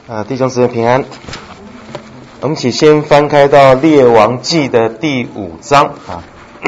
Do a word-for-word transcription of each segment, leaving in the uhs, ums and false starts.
啊，弟兄姊妹平安。我们起先翻开到列王记的第五章啊。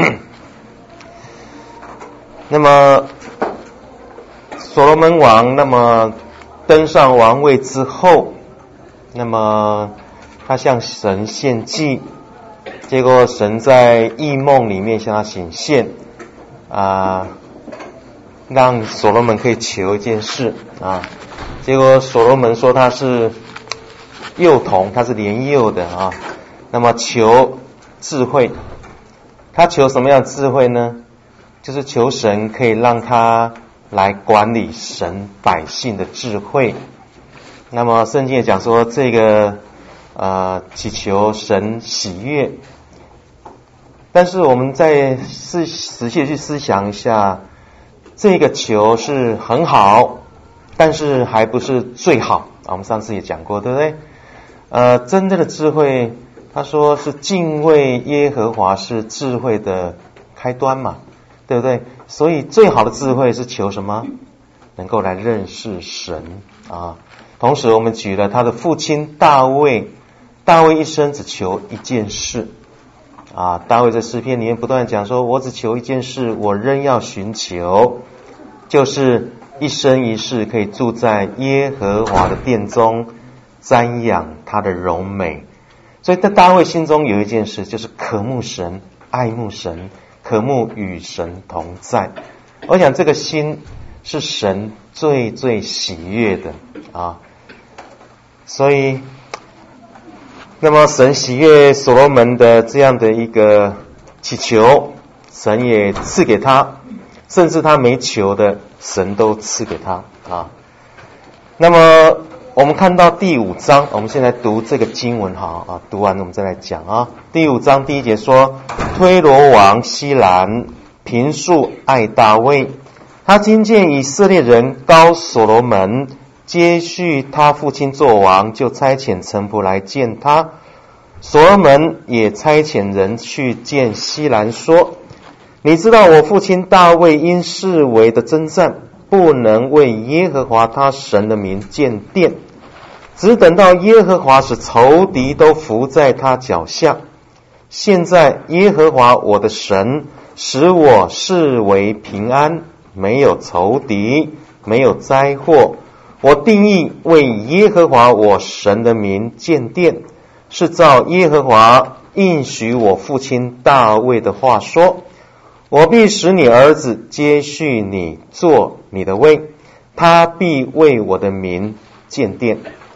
那么所罗门王那么登上王位之后，那么他向神献祭，结果神在异梦里面向他显现啊，让所罗门可以求一件事啊。结果所罗门说他是幼童，他是年幼的啊，那么求智慧。他求什么样的智慧呢？就是求神可以让他来管理神百姓的智慧。那么圣经也讲说，这个呃祈求神喜悦。但是我们再思仔细去思想一下，这个求是很好，但是还不是最好啊。我们上次也讲过，对不对？呃，真正的智慧，他说是敬畏耶和华是智慧的开端嘛，对不对？所以最好的智慧是求什么？能够来认识神啊。同时我们举了他的父亲大卫，大卫一生只求一件事啊。大卫在诗篇里面不断讲说，我只求一件事，我仍要寻求，就是一生一世可以住在耶和华的殿中，瞻仰他的荣美。所以在大卫心中有一件事，就是渴慕神，爱慕神，渴慕与神同在。我想这个心是神最最喜悦的啊。所以那么神喜悦所罗门的这样的一个祈求，神也赐给他，甚至他没求的神都赐给他啊。那么我们看到第五章，我们现在读这个经文哈啊，读完我们再来讲啊。第五章第一节说，推罗王西兰平素爱大卫，他听见以色列人膏所罗门接续他父亲做王，就差遣臣仆来见他。所罗门也差遣人去见西兰说，你知道我父亲大卫因视为的征战，不能为耶和华他神的名建殿，只等到耶和华使仇敌都伏在他脚下。现在耶和华我的神使我视为平安，没有仇敌，没有灾祸。我定义为耶和华我神的名建殿，是照耶和华应许我父亲大卫的话说，我必使你儿子接续你做你的位，他必为我的名建殿。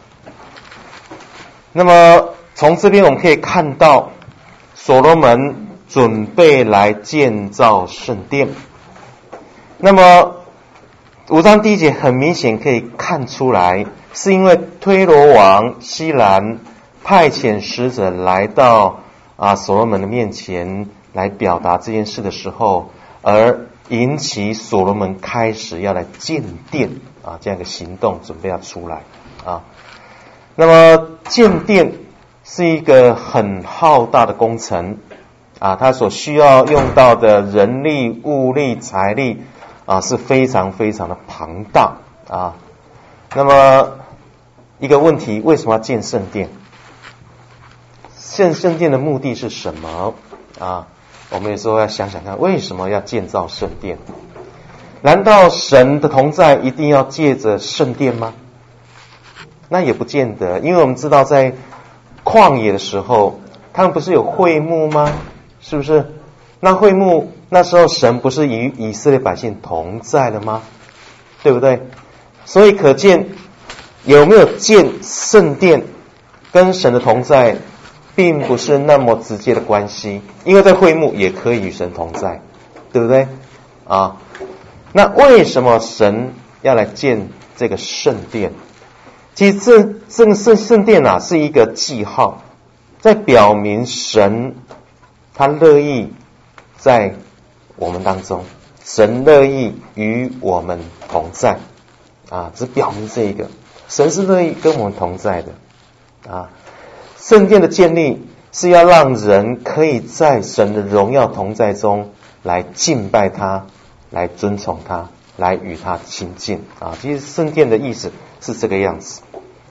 那么从这边我们可以看到，所罗门准备来建造圣殿。那么五章第一节很明显可以看出来，是因为推罗王西兰派遣使者来到啊所罗门的面前来表达这件事的时候，而引起所罗门开始要来建殿啊这样一个行动，准备要出来啊。那么建殿是一个很浩大的工程啊，它所需要用到的人力、物力、财力啊是非常非常的庞大啊。那么一个问题，为什么要建圣殿？建圣殿的目的是什么啊？我们有时候要想想看，为什么要建造圣殿？难道神的同在一定要借着圣殿吗？那也不见得，因为我们知道在旷野的时候，他们不是有会幕吗？是不是？那会幕那时候神不是与以色列百姓同在了吗？对不对？所以可见有没有建圣殿跟神的同在并不是那么直接的关系，因为在会幕也可以与神同在，对不对啊？那为什么神要来建这个圣殿？其实这这个圣圣殿啊是一个记号，在表明神他乐意在我们当中，神乐意与我们同在啊，只表明这一个，神是乐意跟我们同在的啊。圣殿的建立是要让人可以在神的荣耀同在中来敬拜他，来尊崇他，来与他亲近啊。其实圣殿的意思是这个样子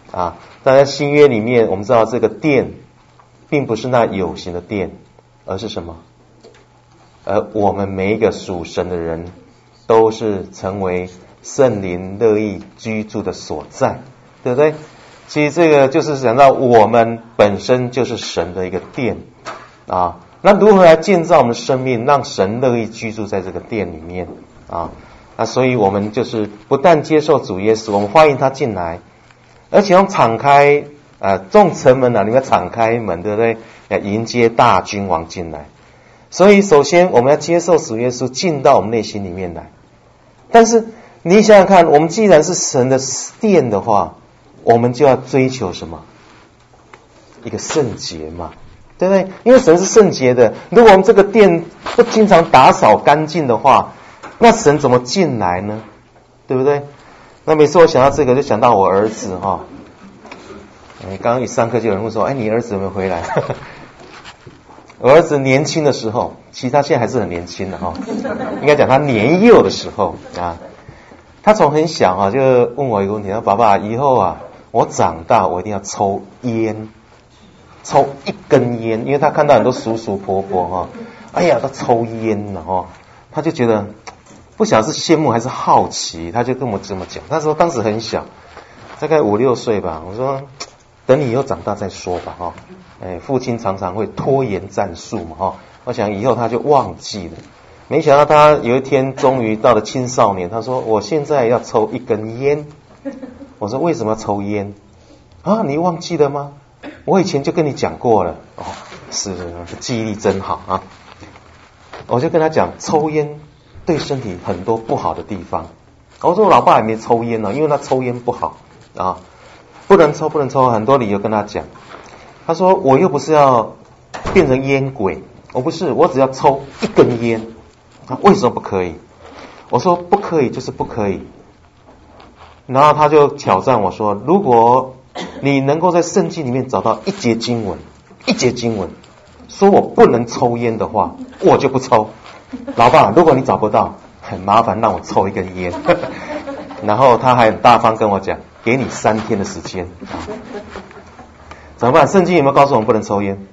啊。但在新约里面，我们知道这个殿并不是那有形的殿，而是什么？而我们每一个属神的人都是成为圣灵乐意居住的所在，对不对？其实这个就是讲到我们本身就是神的一个殿啊。那如何来建造我们的生命，让神乐意居住在这个殿里面啊？那所以我们就是不但接受主耶稣，我们欢迎他进来，而且用敞开呃众城门啊，你们敞开门，对不对？要迎接大君王进来。所以首先我们要接受主耶稣进到我们内心里面来。但是你想想看，我们既然是神的殿的话，我们就要追求什么？一个圣洁嘛，对不对？因为神是圣洁的，如果我们这个殿不经常打扫干净的话，那神怎么进来呢？对不对？那每次我想到这个，就想到我儿子哈、哦。哎，刚刚一上课就有人问说：“哎，你儿子有没有回来？”我儿子年轻的时候，其实他现在还是很年轻的哈、哦，应该讲他年幼的时候啊，他从很小啊就问我一个问题：“说爸爸，以后啊，我长大我一定要抽烟，抽一根烟，因为他看到很多叔叔婆婆哈、哦，哎呀，都抽烟了哈，他就觉得不晓得是羡慕还是好奇，他就跟我这么讲。那时候当时很小，大概五六岁吧，我说。”等你以后长大再说吧，哈，哎，父亲常常会拖延战术嘛，哈，我想以后他就忘记了。没想到他有一天终于到了青少年，他说：“我现在要抽一根烟。”我说：“为什么要抽烟？”啊，你忘记了吗？我以前就跟你讲过了。哦，是，记忆力真好啊。我就跟他讲，抽烟对身体很多不好的地方。我说我老爸也没抽烟呢，因为他抽烟不好啊。不能抽，不能抽，很多理由跟他讲。他说：“我又不是要变成烟鬼，我不是，我只要抽一根烟。啊，为什么不可以？”我说：“不可以，就是不可以。”然后他就挑战我说：“如果你能够在圣经里面找到一节经文，一节经文说我不能抽烟的话，我就不抽。老爸，如果你找不到，很麻烦，让我抽一根烟。”然后他还很大方跟我讲。给你三天的时间，怎么办？圣经有没有告诉我们不能抽烟？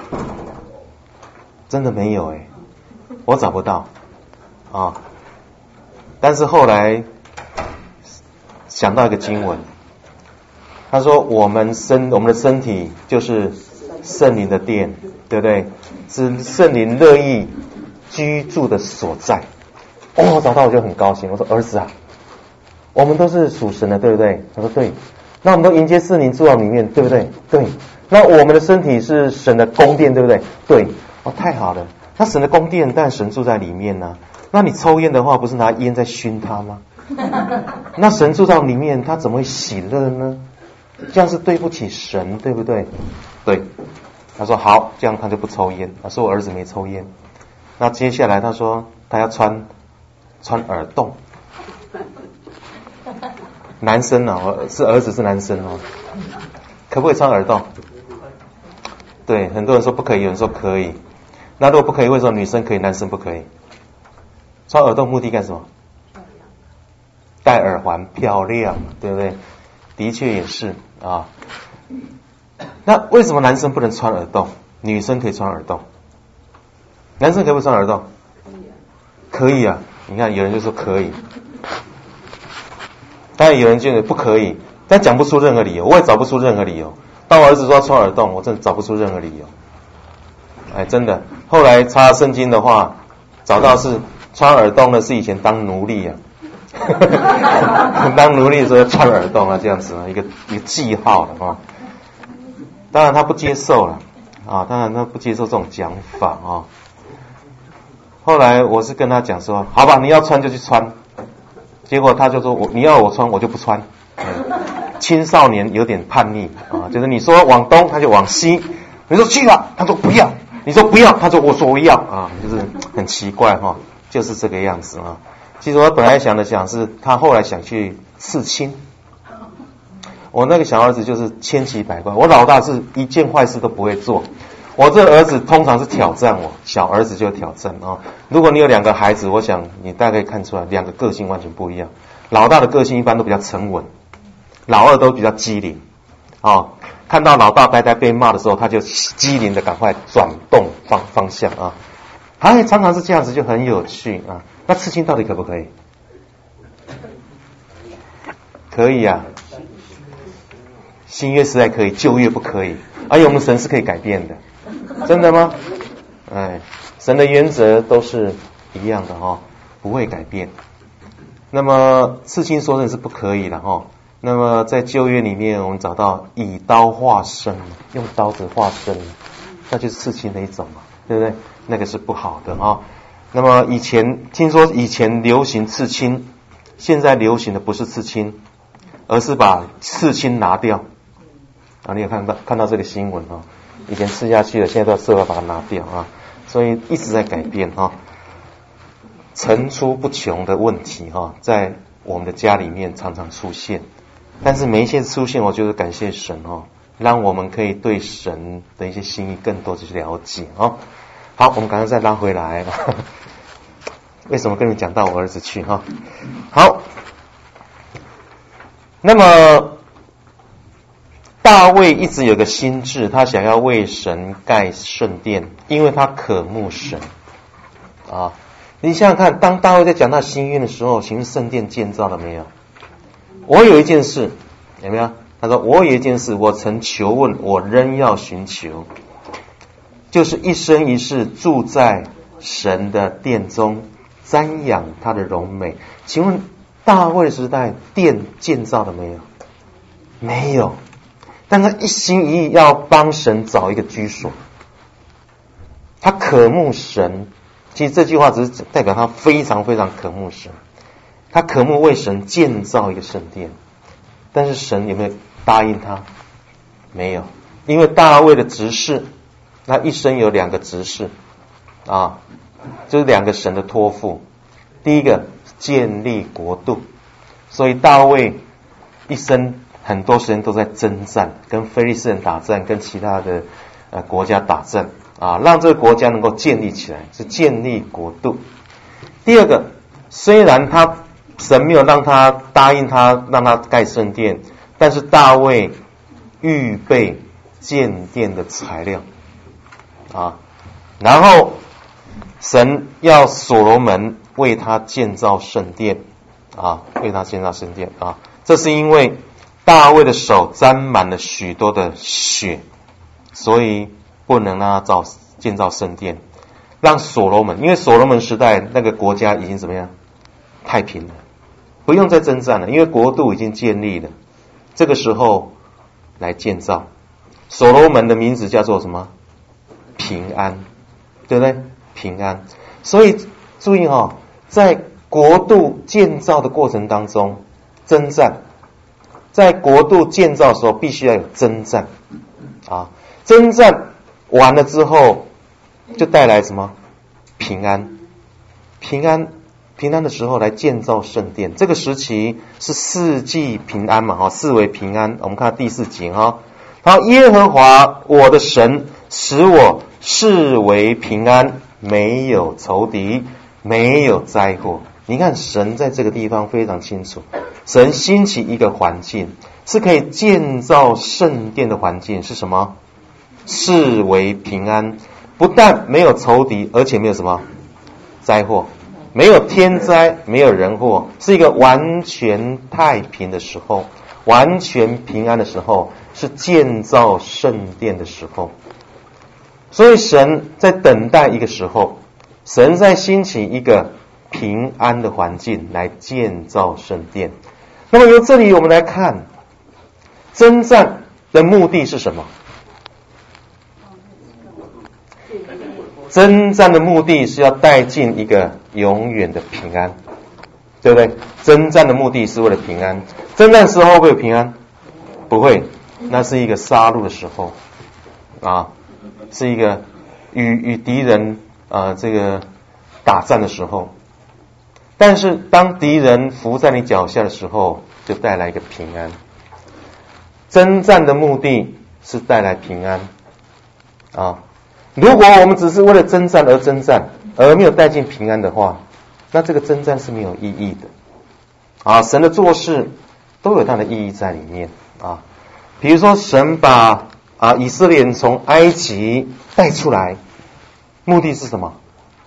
真的没有哎，我找不到啊。但是后来想到一个经文，他说我们身我们的身体就是圣灵的殿，对不对？是圣灵乐意居住的所在。哦，我找到我就很高兴，我说儿子啊。我们都是属神的，对不对？他说对。那我们都迎接圣灵住到里面，对不对？对。那我们的身体是神的宫殿，对不对？对。哦，太好了。那神的宫殿，但神住在里面呢、啊。那你抽烟的话，不是拿烟在熏他吗？那神住到里面，他怎么会喜乐呢？这样是对不起神，对不对？对。他说好，这样他就不抽烟。他说我儿子没抽烟。那接下来他说他要穿穿耳洞。男生啊，是儿子是男生哦，可不可以穿耳洞？对，很多人说不可以，有人说可以。那如果不可以，为什么女生可以，男生不可以？穿耳洞目的干什么？戴耳环漂亮，对不对？的确也是啊。那为什么男生不能穿耳洞，女生可以穿耳洞？男生可不可以穿耳洞？可以啊，你看有人就说可以。当然有人觉得不可以，但讲不出任何理由，我也找不出任何理由。当我儿子说要穿耳洞，我真的找不出任何理由。哎，真的。后来查圣经的话，找到是穿耳洞的是以前当奴隶啊，当奴隶的时候穿耳洞啊，这样子啊，一个一个记号了啊。当然他不接受了啊，当然他不接受这种讲法啊。后来我是跟他讲说，好吧，你要穿就去穿。结果他就说我你要我穿我就不穿、嗯、青少年有点叛逆啊，就是你说往东他就往西，你说去了他说不要，你说不要他说我说我要啊，就是很奇怪哈、哦，就是这个样子啊。其实我本来想的想是他后来想去刺青，我那个小儿子就是千奇百怪，我老大是一件坏事都不会做，我这儿子通常是挑战我，小儿子就挑战啊。如果你有两个孩子，我想你大概看出来，两个个性完全不一样。老大的个性一般都比较沉稳，老二都比较机灵哦，看到老大呆呆被骂的时候，他就机灵的赶快转动方方向啊。哎，常常是这样子，就很有趣啊。那刺青到底可不可以？可以啊。新约时代可以，旧约不可以。而且我们神是可以改变的，真的吗？哎，神的原则都是一样的哦，不会改变。那么刺青说的是不可以了哦。那么在旧约里面，我们找到以刀划身，用刀子划身，那就是刺青的一种嘛，对不对？那个是不好的哦。那么以前听说以前流行刺青，现在流行的不是刺青，而是把刺青拿掉啊！你有看到看到这个新闻啊？以前刺下去了，现在都要设法把它拿掉啊！所以一直在改变啊，层出不穷的问题哈，在我们的家里面常常出现。但是每一次出现，我就是感谢神哦，让我们可以对神的一些心意更多的去了解哦。好，我们赶快再拉回来。为什么跟你讲到我儿子去哈？好，那么大卫一直有个心志，他想要为神盖圣殿，因为他渴慕神啊。你想想看，当大卫在讲他心愿的时候，请问圣殿建造了没有？我有一件事，有没有？他说我有一件事，我曾求问，我仍要寻求，就是一生一世住在神的殿中，瞻仰他的荣美。请问大卫时代殿建造了没有？没有，但他一心一意要帮神找一个居所，他渴慕神。其实这句话只是代表他非常非常渴慕神，他渴慕为神建造一个圣殿。但是神有没有答应他？没有，因为大卫的执事，他一生有两个执事啊，就是两个神的托付。第一个建立国度，所以大卫一生很多时间都在征战，跟非利士人打战，跟其他的呃国家打战啊，让这个国家能够建立起来，是建立国度。第二个，虽然他神没有让他答应他让他盖圣殿，但是大卫预备建殿的材料啊，然后神要所罗门为他建造圣殿啊，为他建造圣殿啊，这是因为大卫的手沾满了许多的血，所以不能让他造建造圣殿，让所罗门，因为所罗门时代那个国家已经怎么样？太平了，不用再征战了，因为国度已经建立了。这个时候来建造，所罗门的名字叫做什么？平安，对不对？平安。所以注意哦，在国度建造的过程当中，征战，在国度建造的时候必须要有征战啊，征战完了之后就带来什么？平安，平安。平安的时候来建造圣殿，这个时期是四季平安嘛，哈，四维平安。我们看第四节哈，好，耶和华我的神使我视为平安，没有仇敌，没有灾祸。你看神在这个地方非常清楚，神兴起一个环境，是可以建造圣殿的环境，是什么？视为平安，不但没有仇敌，而且没有什么灾祸。没有天灾，没有人祸，是一个完全太平的时候，完全平安的时候，是建造圣殿的时候。所以神在等待一个时候，神在兴起一个平安的环境来建造圣殿。那么由这里我们来看，征战的目的是什么？征战的目的是要带进一个永远的平安，对不对？征战的目的是为了平安。征战时候会有平安？不会，那是一个杀戮的时候啊，是一个与与敌人呃这个打战的时候。但是当敌人伏在你脚下的时候，就带来一个平安。征战的目的是带来平安啊。如果我们只是为了征战而征战，而没有带进平安的话，那这个征战是没有意义的啊！神的做事都有它的意义在里面啊。 比如说神把啊以色列人从埃及带出来，目的是什么？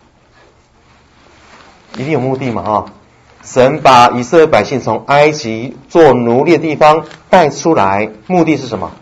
一定有目的嘛啊！神把以色列百姓从埃及做奴隶的地方带出来，目的是什么？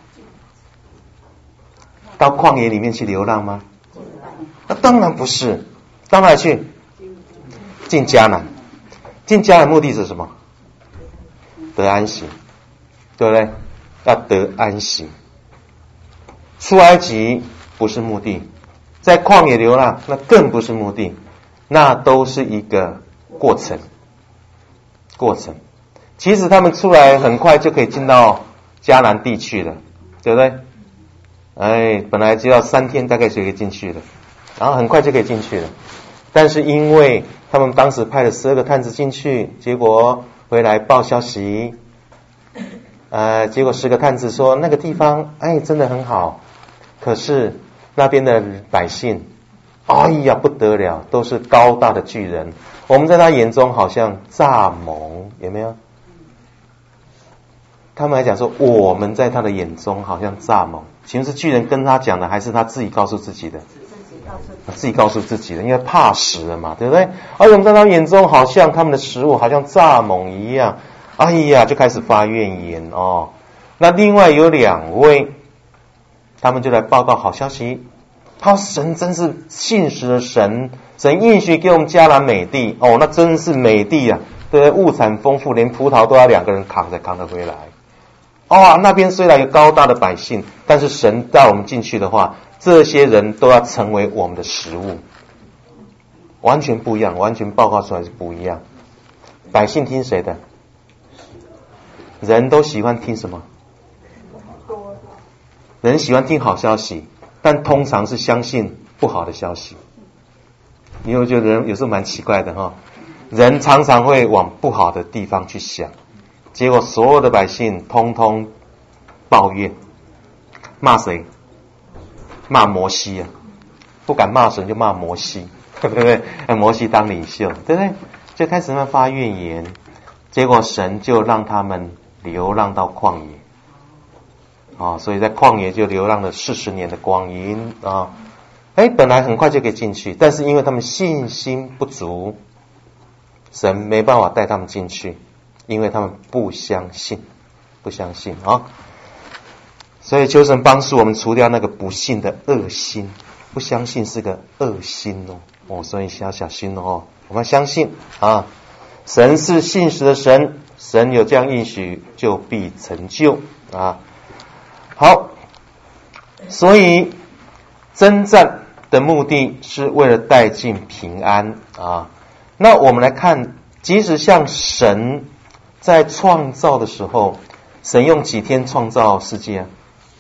到旷野里面去流浪吗？那当然不是，到哪里去？进迦南。进迦南目的是什么？得安息，对不对？要得安息。出埃及不是目的，在旷野流浪那更不是目的，那都是一个过程。过程，其实他们出来很快就可以进到迦南地区了，对不对？哎，本来只要三天大概就可以进去了，然后很快就可以进去了。但是因为他们当时派了十二个探子进去，结果回来报消息，呃，结果十个探子说那个地方哎真的很好，可是那边的百姓，哎呀不得了，都是高大的巨人，我们在他眼中好像蚱蜢，有没有？他们还讲说我们在他的眼中好像蚱蜢，请问是巨人跟他讲的，还是他自己告诉自己的？自己告诉自己的，因为怕死了嘛，对不对？而我们在他眼中好像他们的食物好像蚱蜢一样，哎呀，就开始发怨言哦。那另外有两位，他们就来报告好消息，他神真是信实的神，神应许给我们迦南美地哦，那真是美地啊，对不对？物产丰富，连葡萄都要两个人扛着扛得回来。哦，那边虽然有高大的百姓，但是神带我们进去的话，这些人都要成为我们的食物，完全不一样，完全报告出来是不一样。百姓听谁的？人都喜欢听什么？人喜欢听好消息，但通常是相信不好的消息。你有没有觉得人有时候蛮奇怪的哈？人常常会往不好的地方去想，结果所有的百姓通通抱怨，骂谁？骂摩西啊，不敢骂神就骂摩西，对不对？摩西当领袖，对不对？就开始慢慢发怨言，结果神就让他们流浪到旷野，啊，所以在旷野就流浪了四十年的光阴啊。哎，本来很快就可以进去，但是因为他们信心不足，神没办法带他们进去，因为他们不相信，不相信啊。所以求神帮助我们除掉那个不信的恶心，不相信是个恶心哦，哦，所以要小心哦。我们相信啊，神是信实的神，神有这样应许就必成就啊。好，所以征战的目的是为了带进平安啊。那我们来看，即使像神在创造的时候，神用几天创造世界啊？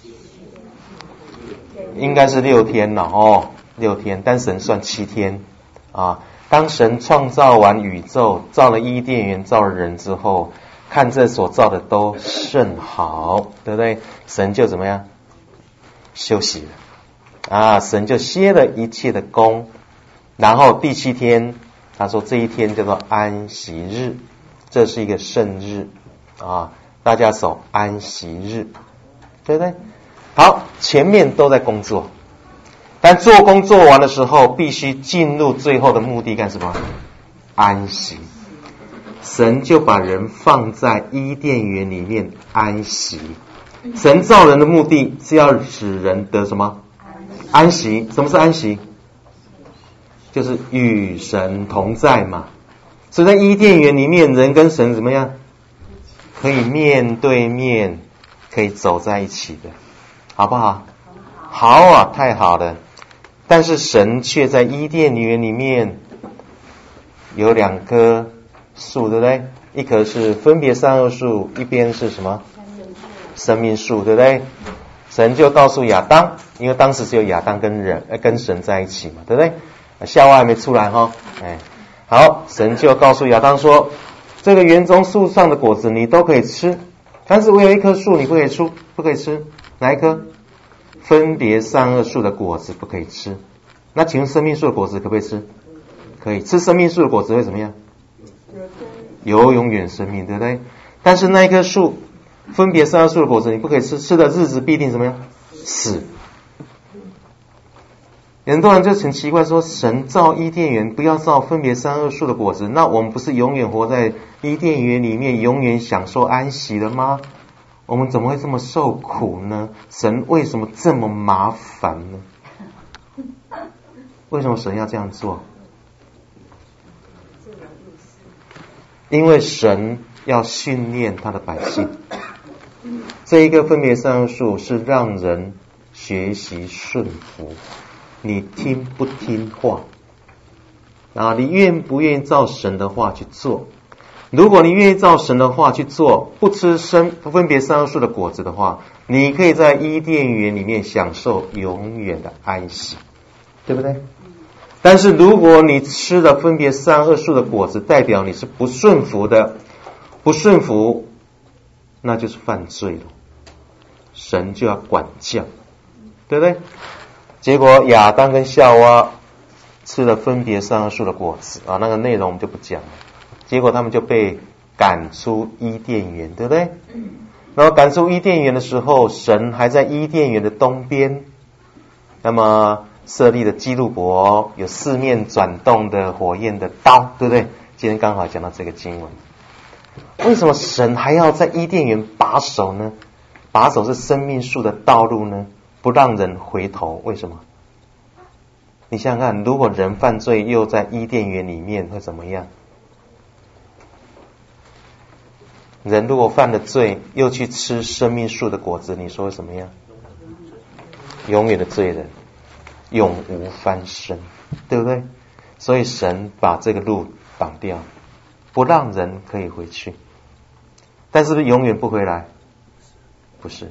应该是六天了哦，六天，但神算七天啊。当神创造完宇宙，造了伊甸园，造了人之后，看这所造的都甚好，对不对？神就怎么样？休息了啊，神就歇了一切的工，然后第七天，他说这一天叫做安息日，这是一个圣日啊，大家守安息日，对不对？好，前面都在工作，但做工做完的时候，必须进入最后的目的干什么？安息。神就把人放在伊甸园里面安息。神造人的目的是要使人得什么？安息。什么是安息？就是与神同在嘛。所以在伊甸园里面，人跟神怎么样？可以面对面，可以走在一起的。好不好？好啊，太好了。但是神却在伊甸园里面有两棵树，对不对？一棵是分别善恶树，一边是什么？生命树，对不对？神就告诉亚当，因为当时只有亚当跟人跟神在一起嘛，对不对？夏娃还没出来哈，哎，好，神就告诉亚当说，这个园中树上的果子你都可以吃，但是我有一棵树你不可以吃，不可以吃。哪一棵？分别善恶树的果子不可以吃。那请问生命树的果子可不可以吃？可以。吃生命树的果子会怎么样？有永远生命，对不对？但是那一棵树分别善恶树的果子你不可以吃，吃的日子必定怎么样？死。很多人就很奇怪说，神造伊甸园不要造分别善恶树的果子，那我们不是永远活在伊甸园里面，永远享受安息了吗？我们怎么会这么受苦呢？神为什么这么麻烦呢？为什么神要这样做？因为神要训练他的百姓。这一个分别善恶树是让人学习顺服，你听不听话啊？你愿不愿意照神的话去做？如果你愿意照神的话去做，不吃生分别善恶树的果子的话，你可以在伊甸园里面享受永远的安息，对不对？但是如果你吃了分别善恶树的果子，代表你是不顺服的，不顺服那就是犯罪了，神就要管教，对不对？结果亚当跟夏娃吃了分别善恶树的果子啊，那个内容我们就不讲了。结果他们就被赶出伊甸园，对不对？然后赶出伊甸园的时候，神还在伊甸园的东边，那么设立的基路伯，有四面转动的火焰的刀，对不对？今天刚好讲到这个经文。为什么神还要在伊甸园把守呢？把守是生命树的道路呢？不让人回头，为什么？你想想看，如果人犯罪又在伊甸园里面会怎么样？人如果犯了罪又去吃生命树的果子，你说会怎么样？永远的罪人，永无翻身，对不对？所以神把这个路挡掉，不让人可以回去。但是不是永远不回来？不是。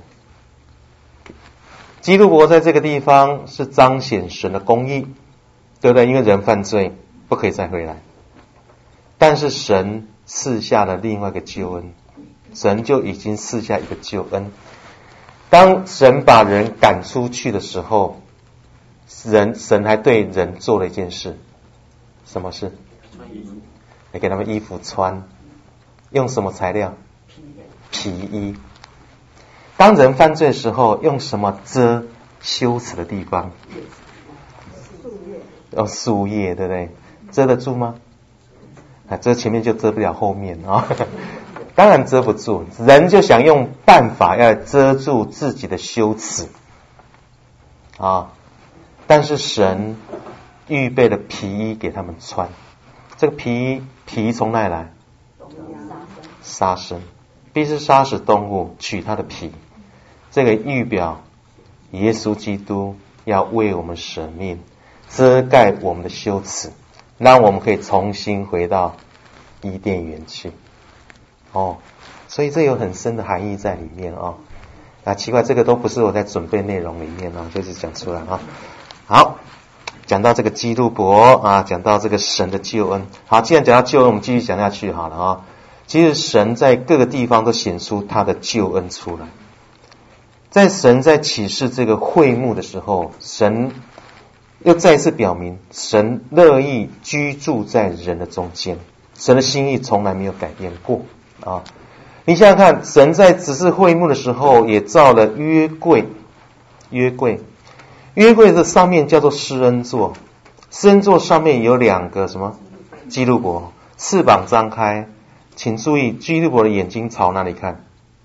基督伯在这个地方是彰显神的公义，对不对？因为人犯罪不可以再回来。但是神赐下了另外一个救恩，神就已经赐下一个救恩。当神把人赶出去的时候，人神还对人做了一件事，什么事？也给他们衣服穿，用什么材料？皮衣。当人犯罪的时候，用什么遮羞耻的地方？哦，树叶，对不对？遮得住吗？啊，遮前面就遮不了后面啊、哦，当然遮不住。人就想用办法要遮住自己的羞耻啊，但是神预备了皮衣给他们穿。这个皮衣皮从哪里来？杀生，必是杀死动物，取它的皮。这个预表耶稣基督要为我们舍命，遮盖我们的羞耻，让我们可以重新回到伊甸园去。哦，所以这有很深的含义在里面哦。啊，奇怪，这个都不是我在准备内容里面啊，就是讲出来啊。好，讲到这个基督伯啊，讲到这个神的救恩。好，既然讲到救恩，我们继续讲下去好了啊。其实神在各个地方都显出他的救恩出来。在神在启示这个会幕的时候，神又再次表明，神乐意居住在人的中间，神的心意从来没有改变过啊！你想想看，神在指示会幕的时候，也造了约柜，约柜，约柜的上面叫做施恩座，施恩座上面有两个什么？基路伯，翅膀张开，请注意，基路伯的眼睛朝哪里看？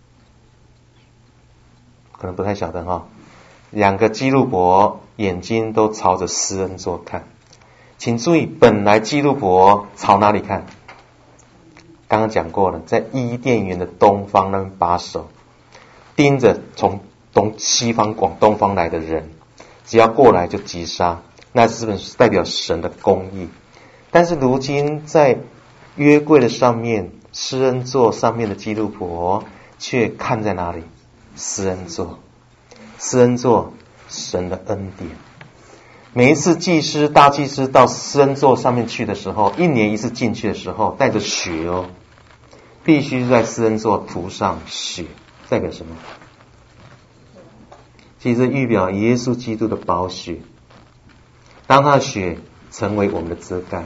可能不太晓得哈，两个基路伯眼睛都朝着施恩座看，请注意，本来基路伯朝哪里看？刚刚讲过了，在伊甸园的东方那边把守，盯着从东西方往东方来的人，只要过来就击杀，那是不是代表神的公义？但是如今在约柜的上面，施恩座上面的基路伯却看在哪里？施恩座，施恩座，神的恩典。每一次祭司大祭司到施恩座上面去的时候，一年一次进去的时候，带着血哦，必须在施恩座涂上血，代表什么？其实预表耶稣基督的宝血，当他的血成为我们的遮盖。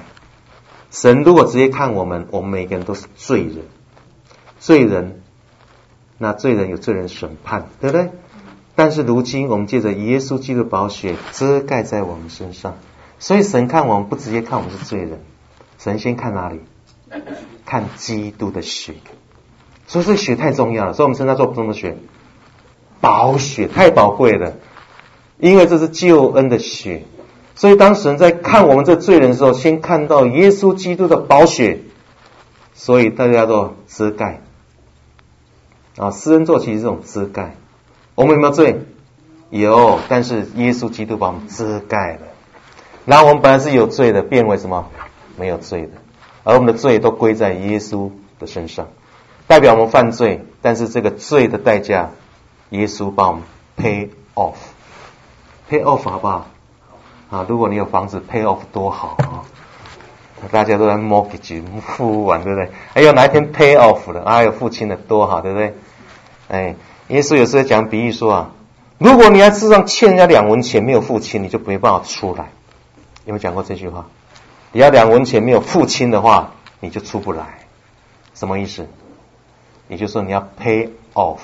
神如果直接看我们，我们每个人都是罪人，罪人那罪人有罪人审判，对不对？但是如今我们借着耶稣基督的宝血遮盖在我们身上，所以神看我们不直接看我们是罪人，神先看哪里？看基督的血。所以这血太重要了，所以我们称它做什么血？宝血，太宝贵了，因为这是救恩的血。所以当神在看我们这罪人的时候，先看到耶稣基督的宝血，所以大家叫做遮盖啊。施恩座其实是这种遮盖。我们有没有罪？有，但是耶稣基督把我们遮盖了。然后我们本来是有罪的，变为什么？没有罪的。而我们的罪都归在耶稣的身上，代表我们犯罪，但是这个罪的代价，耶稣帮我们 pay off。pay off 好不好？啊，如果你有房子 pay off 多好啊！大家都在 mortgage 付完，对不对？哎呦，哪一天 pay off 了，哎呦，付清了多好，对不对？哎，耶稣有时候讲比喻说啊，如果你在世上欠人家两文钱没有付清，你就没办法出来。有没有讲过这句话？你要两文钱没有付清的话，你就出不来。什么意思？也就是说你要 pay off。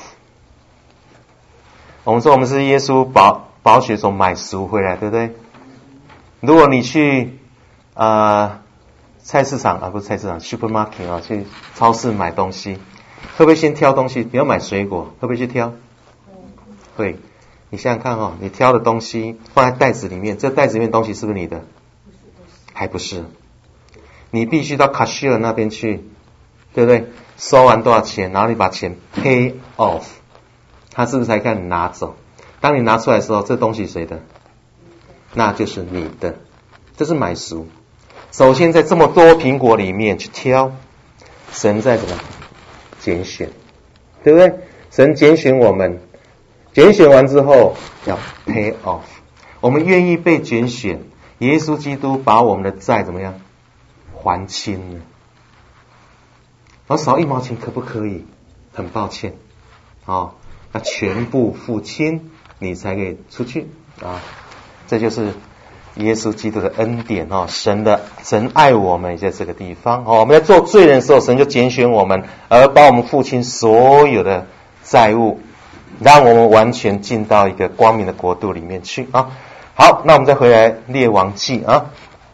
我们说我们是耶稣宝宝血所买赎回来，对不对？如果你去啊、呃、菜市场啊，不是菜市场 supermarket 啊，去超市买东西，会不会先挑东西？你要买水果，会不会去挑？会。你想想看哦，你挑的东西放在袋子里面，这袋子里面的东西是不是你的？还不是。你必须到 cashier 那边去，对不对？收完多少钱，然后你把钱 pay off， 他是不是才看你拿走？当你拿出来的时候，这东西谁的？那就是你的。这是买赎。首先在这么多苹果里面去挑，神在怎么拣选，对不对？神拣选我们，拣选完之后要 pay off。我们愿意被拣选，耶稣基督把我们的债怎么样还清了。我少一毛钱可不可以？很抱歉，哦，那全部付清，你才可以出去啊。这就是耶稣基督的恩典哦，神的神爱我们在这个地方哦。我们在做罪人的时候，神就拣选我们，而帮我们付清所有的债务，让我们完全进到一个光明的国度里面去啊。好，那我们再回来列王记啊。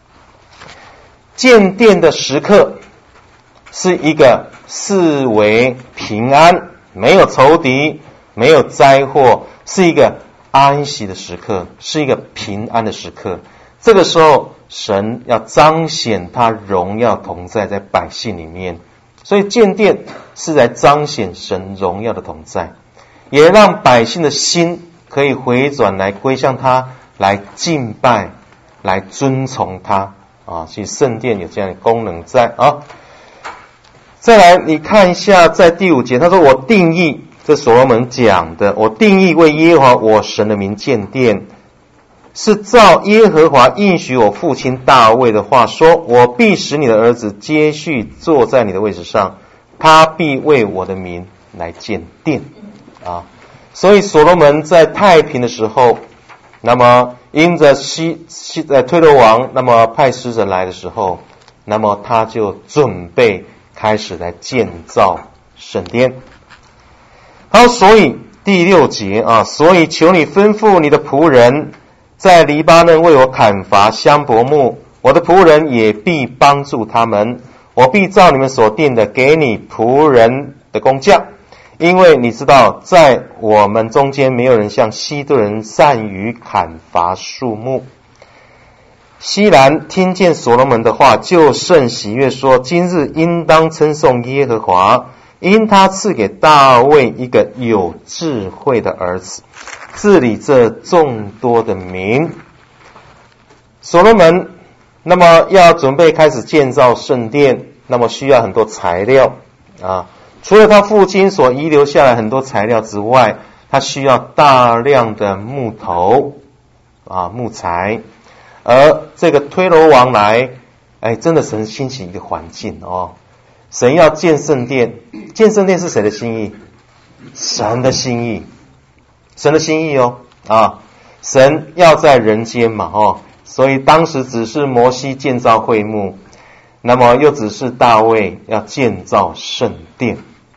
建殿的时刻是一个视为平安，没有仇敌，没有灾祸，是一个安息的时刻，是一个平安的时刻。这个时候神要彰显他荣耀同在在百姓里面，所以建殿是来彰显神荣耀的同在，也让百姓的心可以回转来归向他，来敬拜，来尊崇他啊。其实圣殿有这样的功能在啊。再来你看一下在第五节，他说我定义，这所罗门讲的，我定义为耶和华我神的名建殿，是照耶和华应许我父亲大卫的话说，我必使你的儿子接续坐在你的位置上，他必为我的名来建殿啊。所以所罗门在太平的时候，那么因着西西呃推罗王那么派使者来的时候，那么他就准备开始来建造圣殿。好，所以第六节啊，所以求你吩咐你的仆人在黎巴嫩为我砍伐香柏木，我的仆人也必帮助他们，我必照你们所定的给你仆人的工价，因为你知道在我们中间没有人像希顿人善于砍伐树木。西兰听见所罗门的话，就甚喜悦，说今日应当称颂耶和华，因他赐给大卫一个有智慧的儿子，治理这众多的民。所罗门那么要准备开始建造圣殿，那么需要很多材料啊。除了他父亲所遗留下来很多材料之外，他需要大量的木头啊木材。而这个推罗王来，哎，真的神兴起一个环境哦。神要建圣殿，建圣殿是谁的心意？神的心意，神的心意哦啊！神要在人间嘛哦，所以当时只是摩西建造会幕，那么又只是大卫要建造圣殿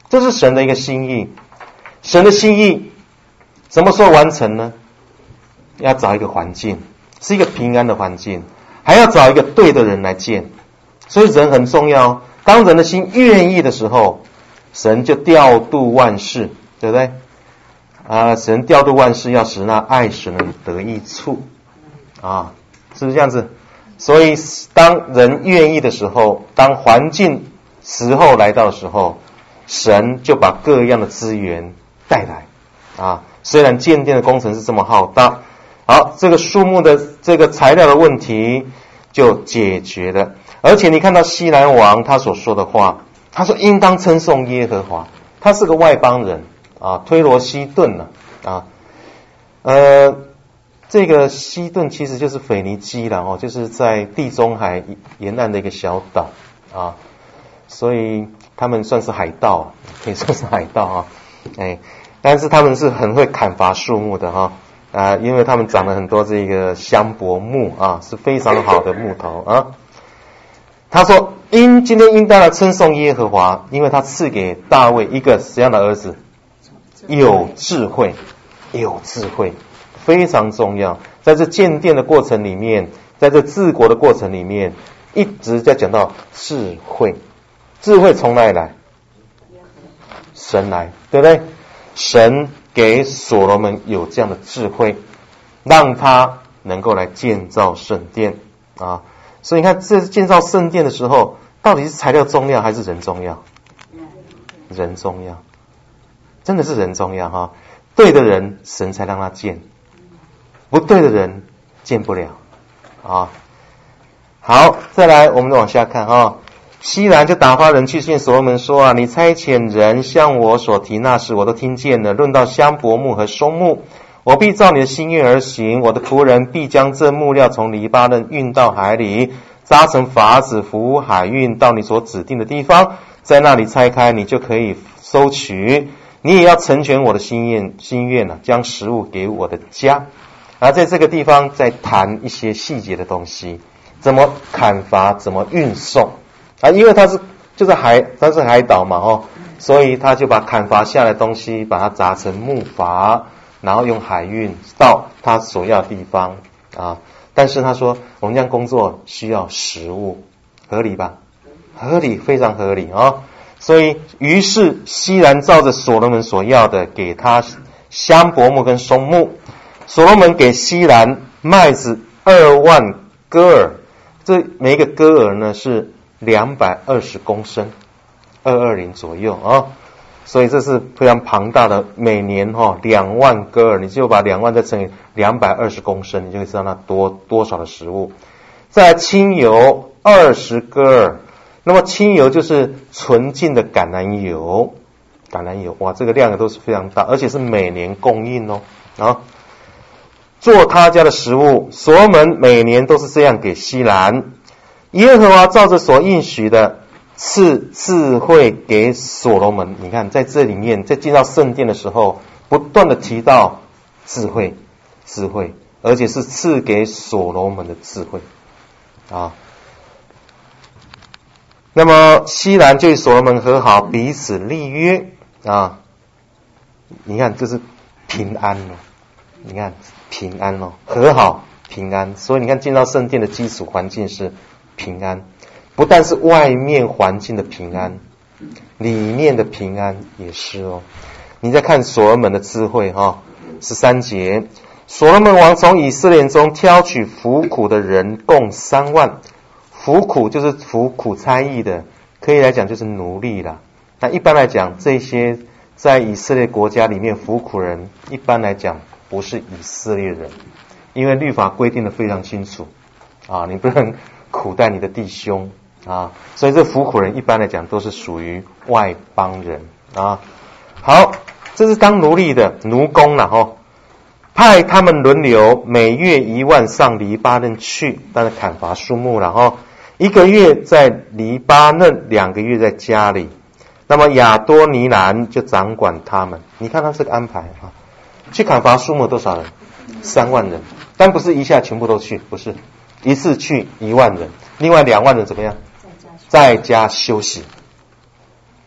这是神的一个心意。神的心意什么时候完成呢？要找一个环境，是一个平安的环境，还要找一个对的人来建。所以人很重要，当人的心愿意的时候，神就调度万事，对不对？啊，神调度万事，要使那爱神的得益处啊，是不是这样子？所以当人愿意的时候，当环境时候来到的时候，神就把各样的资源带来啊。虽然建殿的工程是这么浩大，好，这个树木的这个材料的问题就解决了。而且你看到西兰王他所说的话，他说应当称颂耶和华。他是个外邦人啊，推罗西顿呢 啊, 啊，呃，这个西顿其实就是腓尼基啦哦，就是在地中海沿岸的一个小岛啊，所以他们算是海盗，可以说是海盗啊，哎，但是他们是很会砍伐树木的哈啊，因为他们长了很多这个香柏木啊，是非常好的木头啊。他说因今天应当来称颂耶和华，因为他赐给大卫一个怎样的儿子？有智慧，有智慧，非常重要。在这建殿的过程里面，在这治国的过程里面，一直在讲到智慧。智慧从哪里来？神来，对不对？神给所罗门有这样的智慧，让他能够来建造圣殿啊。所以你看，这建造圣殿的时候，到底是材料重要还是人重要？人重要，真的是人重要哈。对的人，神才让他建；不对的人，建不了啊。好，再来，我们往下看哈。西兰就打发人去见所罗门说啊，你差遣人向我所提那时，我都听见了。论到香柏木和松木，我必照你的心愿而行，我的仆人必将这木料从黎巴嫩运到海里，扎成筏子，扶海运到你所指定的地方，在那里拆开，你就可以收取。你也要成全我的心愿，心愿啊，将食物给我的家。而在这个地方再谈一些细节的东西，怎么砍伐，怎么运送啊？因为它是就是海，它是海岛嘛哦，所以他就把砍伐下来的东西，把它砸成木筏，然后用海运到他所要的地方啊。但是他说，我们这样工作需要食物，合理吧？合理，非常合理啊。所以，于是西兰照着所罗门所要的，给他香柏木跟松木。所罗门给西兰麦子二万戈尔，这每一个戈尔呢是两百二十公升，二二零左右啊。所以这是非常庞大的，每年哈、哦、两万戈尔，你就把两万再乘以两百二十公升，你就可以知道那多多少的食物。再来清油二十戈尔，那么清油就是纯净的橄榄油，橄榄油哇，这个量都是非常大，而且是每年供应哦啊。做他家的食物，所罗门每年都是这样给西兰。耶和华照着所应许的，赐智慧给所罗门。你看在这里面，在进到圣殿的时候，不断的提到智慧，智慧，而且是赐给所罗门的智慧啊。那么西兰就与所罗门和好，彼此立约啊。你看这是平安哦，你看平安哦，和好平安。所以你看进到圣殿的基础环境是平安，不但是外面环境的平安，里面的平安也是哦。你再看所罗门的智慧哈、哦，十三节，所罗门王从以色列中挑取服苦的人共三万。服苦就是服苦差役的，可以来讲就是奴隶啦。那一般来讲，这些在以色列国家里面服苦人，一般来讲不是以色列人，因为律法规定的非常清楚啊，你不能苦待你的弟兄啊，所以这服苦人一般来讲都是属于外邦人啊。好，这是当奴隶的奴工啦吼，派他们轮流，每月一万上黎巴嫩去，但是砍伐树木啦吼。一个月在黎巴嫩，两个月在家里。那么亚多尼兰就掌管他们。你看他这个安排啊，去砍伐树木多少人？三万人，但不是一下全部都去，不是一次去一万人，另外两万人怎么样？在家休息。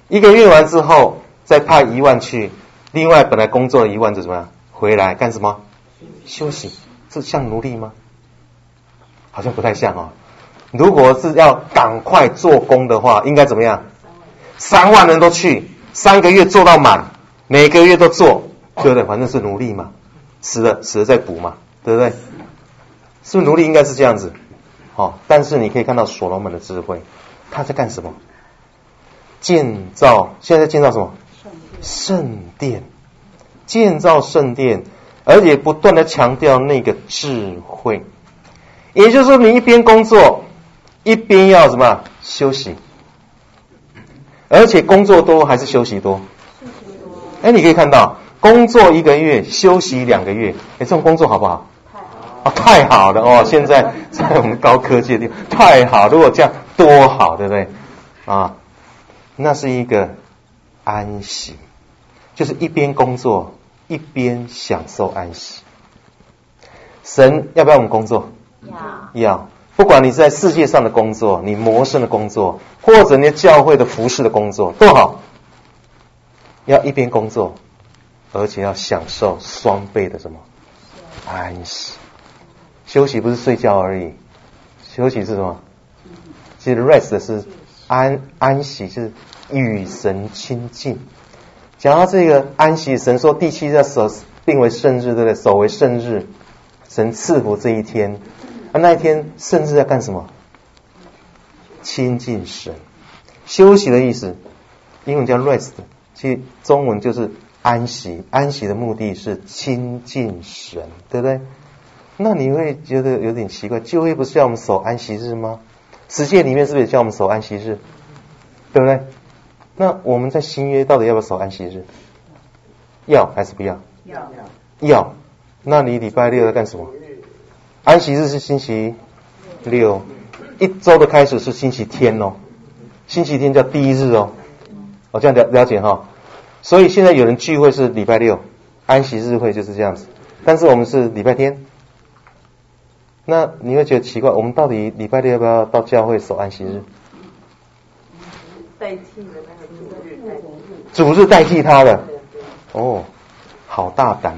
一个月完之后再派一万去，另外本来工作的一万就怎么样回来干什么？休息。这像奴隶吗？好像不太像哦。如果是要赶快做工的话，应该怎么样？三万人都去，三个月做到满，每个月都做，对不对？反正是奴隶嘛，死了死了再补嘛，对不对？是不是奴隶应该是这样子？哦，但是你可以看到所罗门的智慧，他在干什么？建造，现在在建造什么？圣殿，建造圣殿，而且不断的强调那个智慧。也就是说，你一边工作，一边要什么？休息。而且工作多还是休息多？哎，你可以看到，工作一个月，休息两个月，哎，这种工作好不好？啊，太好了哦！现在在我们高科技的地方，太好，如果这样多好，对不对？啊，那是一个安息，就是一边工作一边享受安息。神要不要我们工作？要。要，不管你是在世界上的工作，你谋生的工作，或者你教会的服侍的工作，都好，要一边工作，而且要享受双倍的什么？安息。休息不是睡觉而已，休息是什么？其实 rest 是安安息，是与神亲近。讲到这个安息，神说第七日守并为圣日，对不对？守为圣日，神赐福这一天。啊，那一天圣日在干什么？亲近神。休息的意思，英文叫 rest， 其实中文就是安息。安息的目的是亲近神，对不对？那你会觉得有点奇怪，旧约不是叫我们守安息日吗？十诫里面是不是也叫我们守安息日？对不对？那我们在新约到底要不要守安息日？要还是不要？ 要。 要。那你礼拜六在干什么？安息日是星期六，一周的开始是星期天哦，星期天叫第一日哦。哦，这样了了解哈。所以现在有人聚会是礼拜六，安息日会就是这样子，但是我们是礼拜天。那你会觉得奇怪，我们到底礼拜六要不要到教会守安息日？ 代替了那个主日，代替主日代替他的。哦，好大胆！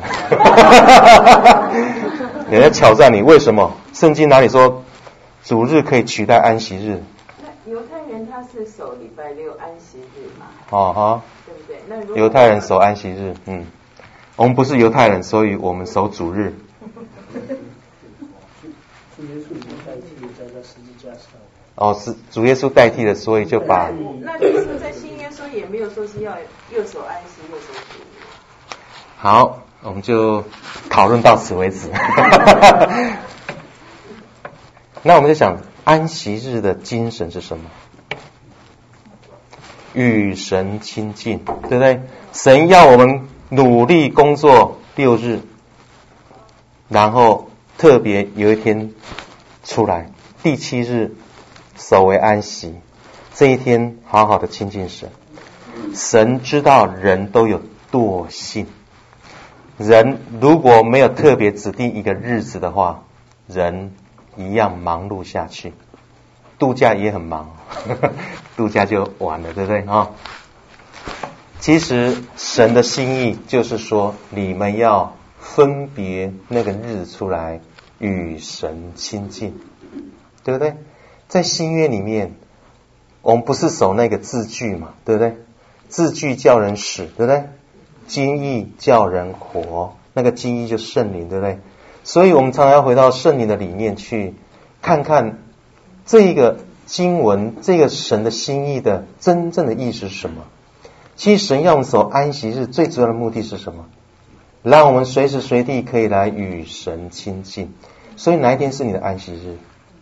人家挑战你，为什么？圣经哪里说主日可以取代安息日？ 那犹太人他是守礼拜六安息日嘛？ 哦哈， 对不对？那如果犹太人守安息日，嗯，我们不是犹太人，所以我们守主日。 主耶稣已经代替了在那十字架上。 哦，是主耶稣代替了，所以就把。 那耶稣在新约说也没有说是要右手安息，右手主日。 好，我们就讨论到此为止。那我们就想，安息日的精神是什么？与神亲近，对不对？神要我们努力工作六日，然后特别有一天出来，第七日守为安息，这一天好好的亲近神。神知道人都有惰性，人如果没有特别指定一个日子的话，人一样忙碌下去。度假也很忙，呵呵，度假就完了，对不对啊？其实神的心意就是说，你们要分别那个日出来与神亲近，对不对？在新约里面，我们不是守那个字句嘛，对不对？字句叫人死，对不对？经意叫人活，那个经意就圣灵，对不对？所以我们常常要回到圣灵的里面去看看这一个经文，这个神的心意的真正的意思是什么。其实神要我们守安息日最主要的目的是什么？让我们随时随地可以来与神亲近。所以哪一天是你的安息日？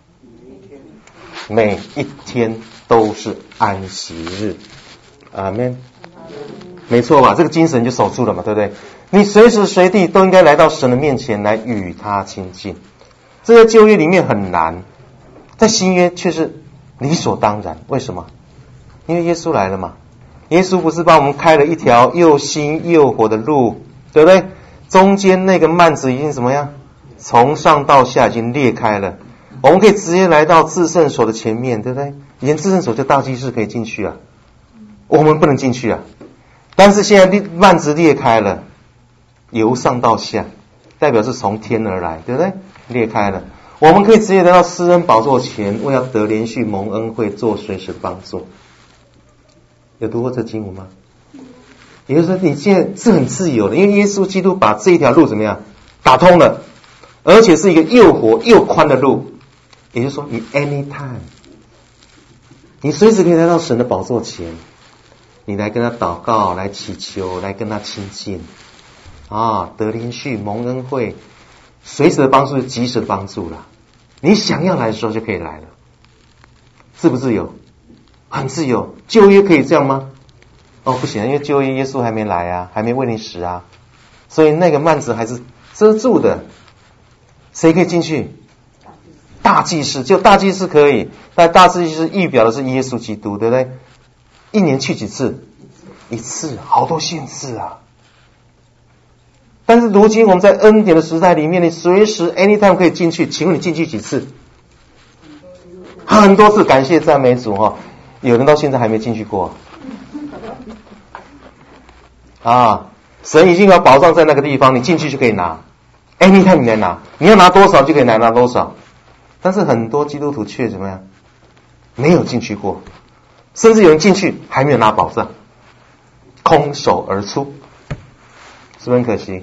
每一天都是安息日。阿们。没错吧？这个精神就守住了嘛，对不对？你随时随地都应该来到神的面前来与他亲近。这个旧约里面很难，在新约却是理所当然。为什么？因为耶稣来了嘛。耶稣不是帮我们开了一条又新又活的路，对不对？中间那个幔子已经怎么样？从上到下已经裂开了，我们可以直接来到至圣所的前面，对不对？以前至圣所就大祭司可以进去啊， 我们不能进去啊。但是现在幔子裂开了，由上到下，代表是从天而来，对不对？裂开了，我们可以直接来到施恩宝座前，为要得连续蒙恩惠，做随时帮助。有读过这经文吗？也就是说，你现在是很自由的，因为耶稣基督把这一条路怎么样打通了，而且是一个又活又宽的路。也就是说，你 anytime， 你随时可以来到神的宝座前，你来跟他祷告，来祈求，来跟他亲近啊，得连续蒙恩惠，随时的帮助是及时的帮助了。你想要来的时候就可以来了，自不自由？很自由。旧约可以这样吗？哦，不行，因为旧约耶稣还没来啊，还没为你死啊，所以那个幔子还是遮住的。谁可以进去？大祭司，就大祭司可以，但大祭司预表的是耶稣基督，对不对？一年去几次？一次，好多限制啊。但是如今我们在恩典的时代里面，你随时 anytime 可以进去。请问你进去几次？很多次，感谢赞美主哈！有人到现在还没进去过啊！神已经有保障在那个地方，你进去就可以拿 anytime 你来拿，你要拿多少就可以拿拿多少。但是很多基督徒却怎么样？没有进去过，甚至有人进去还没有拿保障，空手而出，是不是很可惜？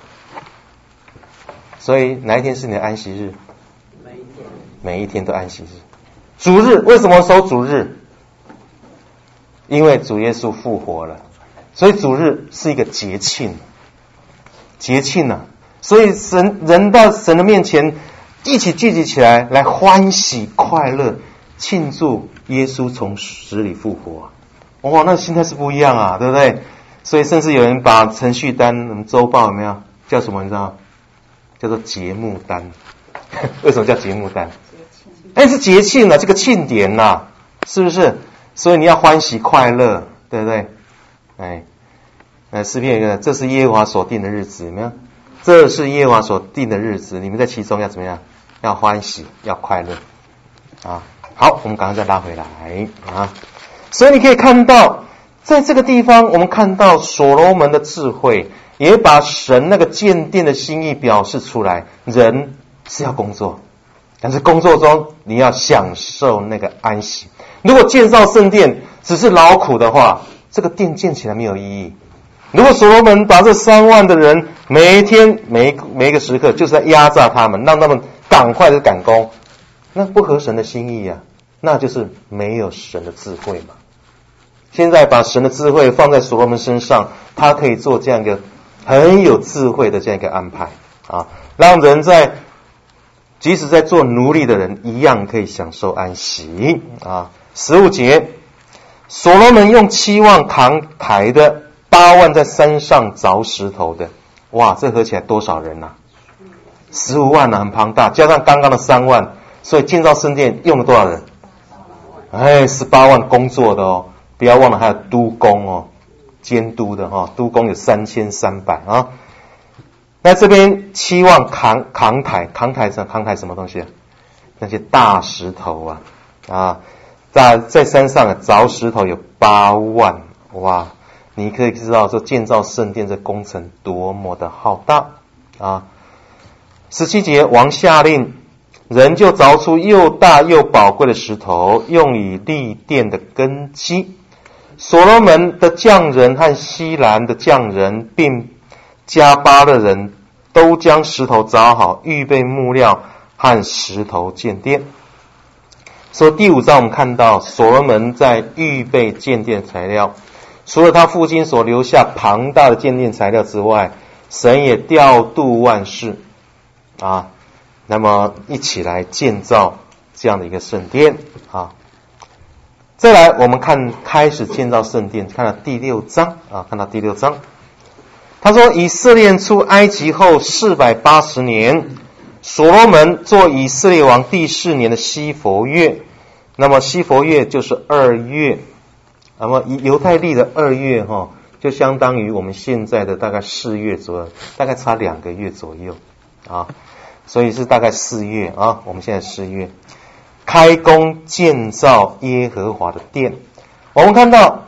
所以哪一天是你的安息日？每一天，每一天都安息日。主日为什么守主日？因为主耶稣复活了，所以主日是一个节庆，节庆啊！所以神人到神的面前，一起聚集起来，来欢喜快乐，庆祝耶稣从死里复活。哇，那心态是不一样啊，对不对？所以甚至有人把程序单、我们周报有没有叫什么？你知道？叫做节目单。为什么叫节目单？哎，是节庆啊，这个庆典呐、啊，是不是？所以你要欢喜快乐，对不对？哎，呃，诗篇有一个，这是耶和华所定的日子，有没有？这是耶和华所定的日子，你们在其中要怎么样？要欢喜，要快乐啊！好，我们赶快再拉回来啊！所以你可以看到，在这个地方，我们看到所罗门的智慧，也把神那个建殿的心意表示出来。人是要工作，但是工作中你要享受那个安息。如果建造圣殿只是劳苦的话，这个殿建起来没有意义。如果所罗门把这三万的人每一天每一每一个时刻就是在压榨他们，让他们赶快的赶工，那不合神的心意啊，那就是没有神的智慧嘛。现在把神的智慧放在所罗门身上，他可以做这样一个很有智慧的这样一个安排啊，让人在即使在做奴隶的人一样可以享受安息啊。十五节，所罗门用七万扛抬的，八万在山上凿石头的，哇，这合起来多少人啊？十五万啊，很庞大，加上刚刚的三万，所以建造圣殿用了多少人？哎，十八万工作的哦，不要忘了还有督工哦，监督的哈、哦，督工有三千三百啊。那这边七万扛扛抬，扛抬什扛抬什么东西啊？那些大石头啊啊，在在山上凿石头有八万，哇！你可以知道这建造圣殿这工程多么的浩大啊！十七节，王下令，人就凿出又大又宝贵的石头，用以立殿的根基。所罗门的匠人和西兰的匠人，并加巴勒人都将石头凿好，预备木料和石头建殿。所以第五章我们看到所罗门在预备建殿材料，除了他父亲所留下庞大的建殿材料之外，神也调度万事啊，那么一起来建造这样的一个圣殿啊。再来我们看开始建造圣殿，看到第六章啊，看到第六章，他说以色列出埃及后四百八十年，所罗门做以色列王第四年的西佛月，那么西佛月就是二月，那么犹太历的二月哈，就相当于我们现在的大概四月左右，大概差两个月左右啊，所以是大概四月啊，我们现在四月开工建造耶和华的殿。我们看到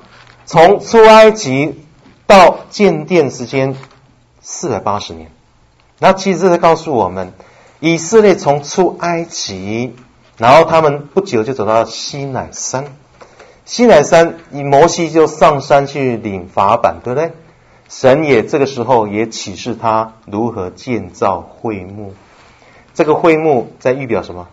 从出埃及到建殿时间四百八十年。那其实是告诉我们，以色列从出埃及，然后他们不久就走到西乃山。西乃山，摩西就上山去领法版，对不对？神也这个时候也启示他如何建造会幕。这个会幕在预表什么？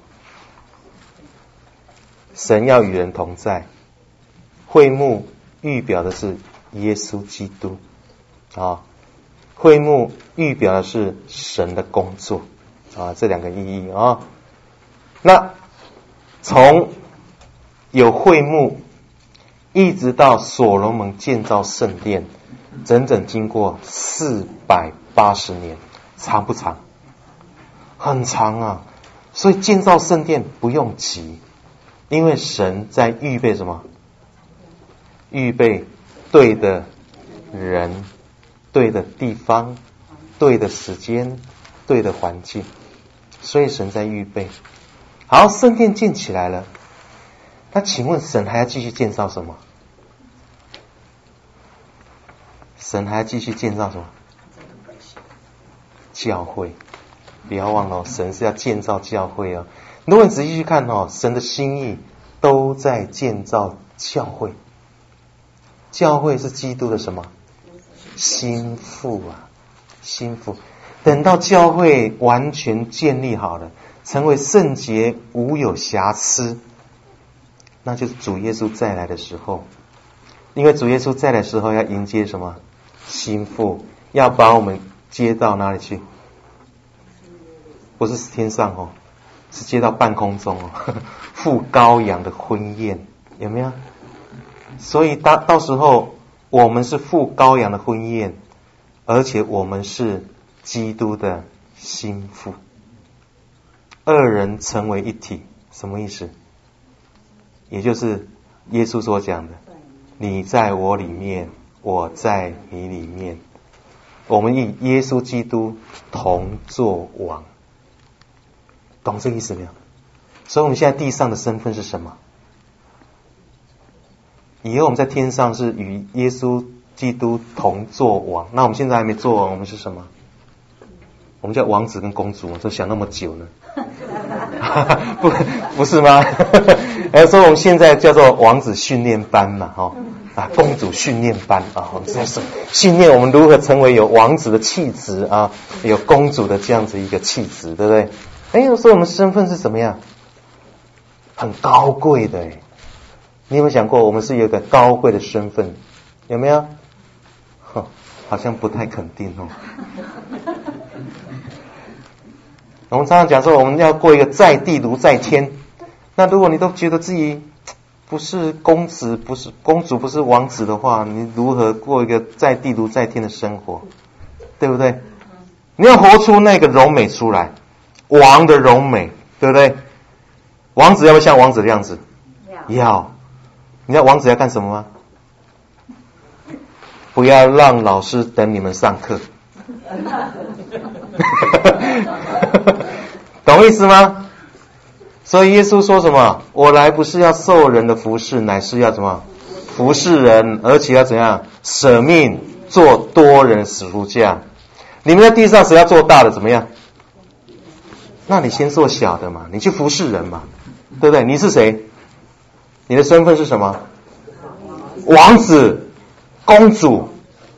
神要与人同在。会幕预表的是耶稣基督啊，会幕预表的是神的工作啊，这两个意义啊。那从有会幕一直到所罗门建造圣殿，整整经过四百八十年，长不长？很长啊！所以建造圣殿不用急，因为神在预备什么？预备对的人、对的地方、对的时间、对的环境，所以神在预备。好，圣殿建起来了，那请问神还要继续建造什么？神还要继续建造什么？教会。不要忘了，神是要建造教会哦。如果你仔细去看哦，神的心意都在建造教会。教会是基督的什么？心腹啊，心腹。等到教会完全建立好了，成为圣洁无有瑕疵，那就是主耶稣再来的时候。因为主耶稣再来的时候要迎接什么？心腹，要把我们接到哪里去？不是天上哦，是接到半空中哦，赴羔羊的婚宴，有没有？所以到到时候我们是赴羔羊的婚宴，而且我们是基督的心腹，二人成为一体，什么意思？也就是耶稣所讲的，你在我里面，我在你里面，我们与耶稣基督同作王。懂这个意思没有？所以我们现在地上的身份是什么？以后我们在天上是与耶稣基督同作王。那我们现在还没做王，我们是什么？我们叫王子跟公主，我都想那么久呢。不不是吗？所以我们现在叫做王子训练班嘛，哦啊，公主训练班啊，我们在训练我们如何成为有王子的气质啊，有公主的这样子一个气质，对不对？哎，所以我们身份是怎么样？很高贵的哎，你有没有想过，我们是有一个高贵的身份？有没有？呵，好像不太肯定哦。我们常常讲说，我们要过一个在地如在天。那如果你都觉得自己不是公子，不是公主，不是王子的话，你如何过一个在地如在天的生活？对不对？你要活出那个柔美出来。王的柔美，对不对？王子要不要像王子的样子？要。你知道王子要干什么吗？不要让老师等你们上课。懂意思吗？所以耶稣说什么？我来不是要受人的服侍，乃是要什么？服侍人，而且要怎样？舍命做多人使徒价。你们在地上谁要做大的，怎么样？那你先做小的嘛，你去服侍人嘛，对不对？你是谁？你的身份是什么？王子、公主。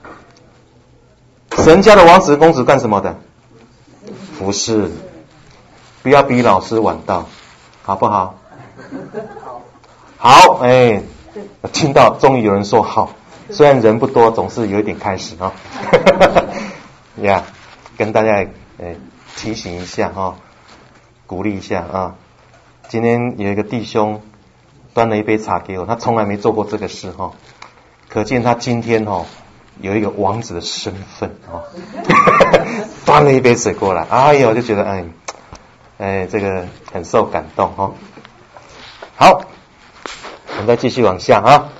神家的王子、公主干什么的？服侍。不要比老师晚到，好不好？好，哎，听到终于有人说好，虽然人不多，总是有一点开始啊。呀，跟大家哎提醒一下哈。鼓励一下啊！今天有一个弟兄端了一杯茶给我，他从来没做过这个事哈，可见他今天哈有一个王子的身份啊。端了一杯水过来，哎呀，我就觉得哎哎这个很受感动哈。好，我们再继续往下啊。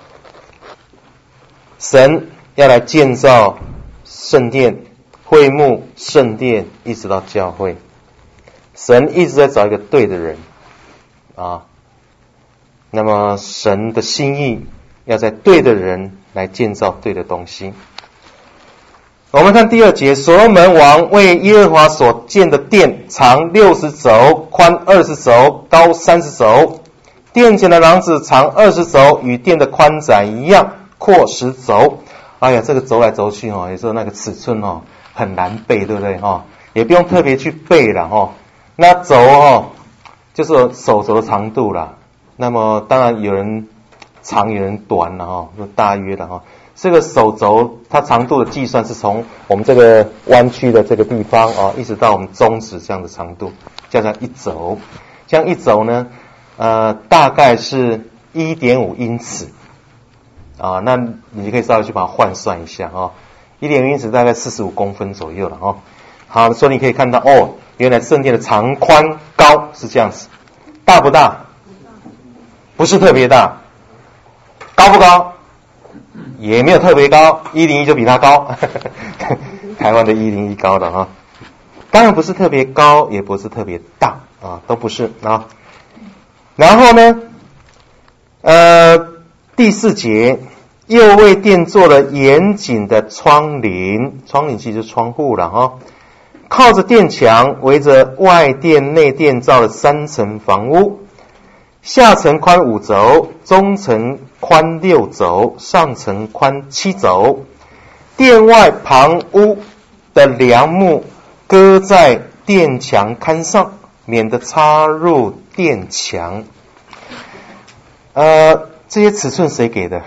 神要来建造圣殿、会幕、圣殿，一直到教会。神一直在找一个对的人啊，那么神的心意要在对的人来建造对的东西。我们看第二节，所罗门王为耶和华所建的殿，长六十肘，宽二十肘，高三十肘。殿前的廊子长二十肘，与殿的宽窄一样，阔十肘。哎呀，这个走来走去哦，有时候那个尺寸哦很难背，对不对哈？也不用特别去背了哈。那肘哦，就是手肘的长度啦。那么当然有人长有人短了哈，就大约的哈。这个手肘它长度的计算是从我们这个弯曲的这个地方啊，一直到我们中指这样的长度，叫做一肘。这样一肘呢，呃，大概是 一点五英尺啊。那你可以稍微去把它换算一下啊， 一点五英尺大概四十五公分左右了啊。好，所以你可以看到哦，原来圣殿的长宽高是这样子，大不大？不是特别大。高不高？也没有特别高，一零一就比它高台湾的一零一高的哈，当然不是特别高，也不是特别大啊，都不是啊。然后呢，呃，第四节又为殿做了严谨的窗棂，窗棂其实就是窗户了哈。靠着殿墙，围着外殿内殿造了三层房屋，下层宽五肘，中层宽六肘，上层宽七肘。殿外旁屋的梁木搁在殿墙龛上，免得插入殿墙。呃，这些尺寸谁给的？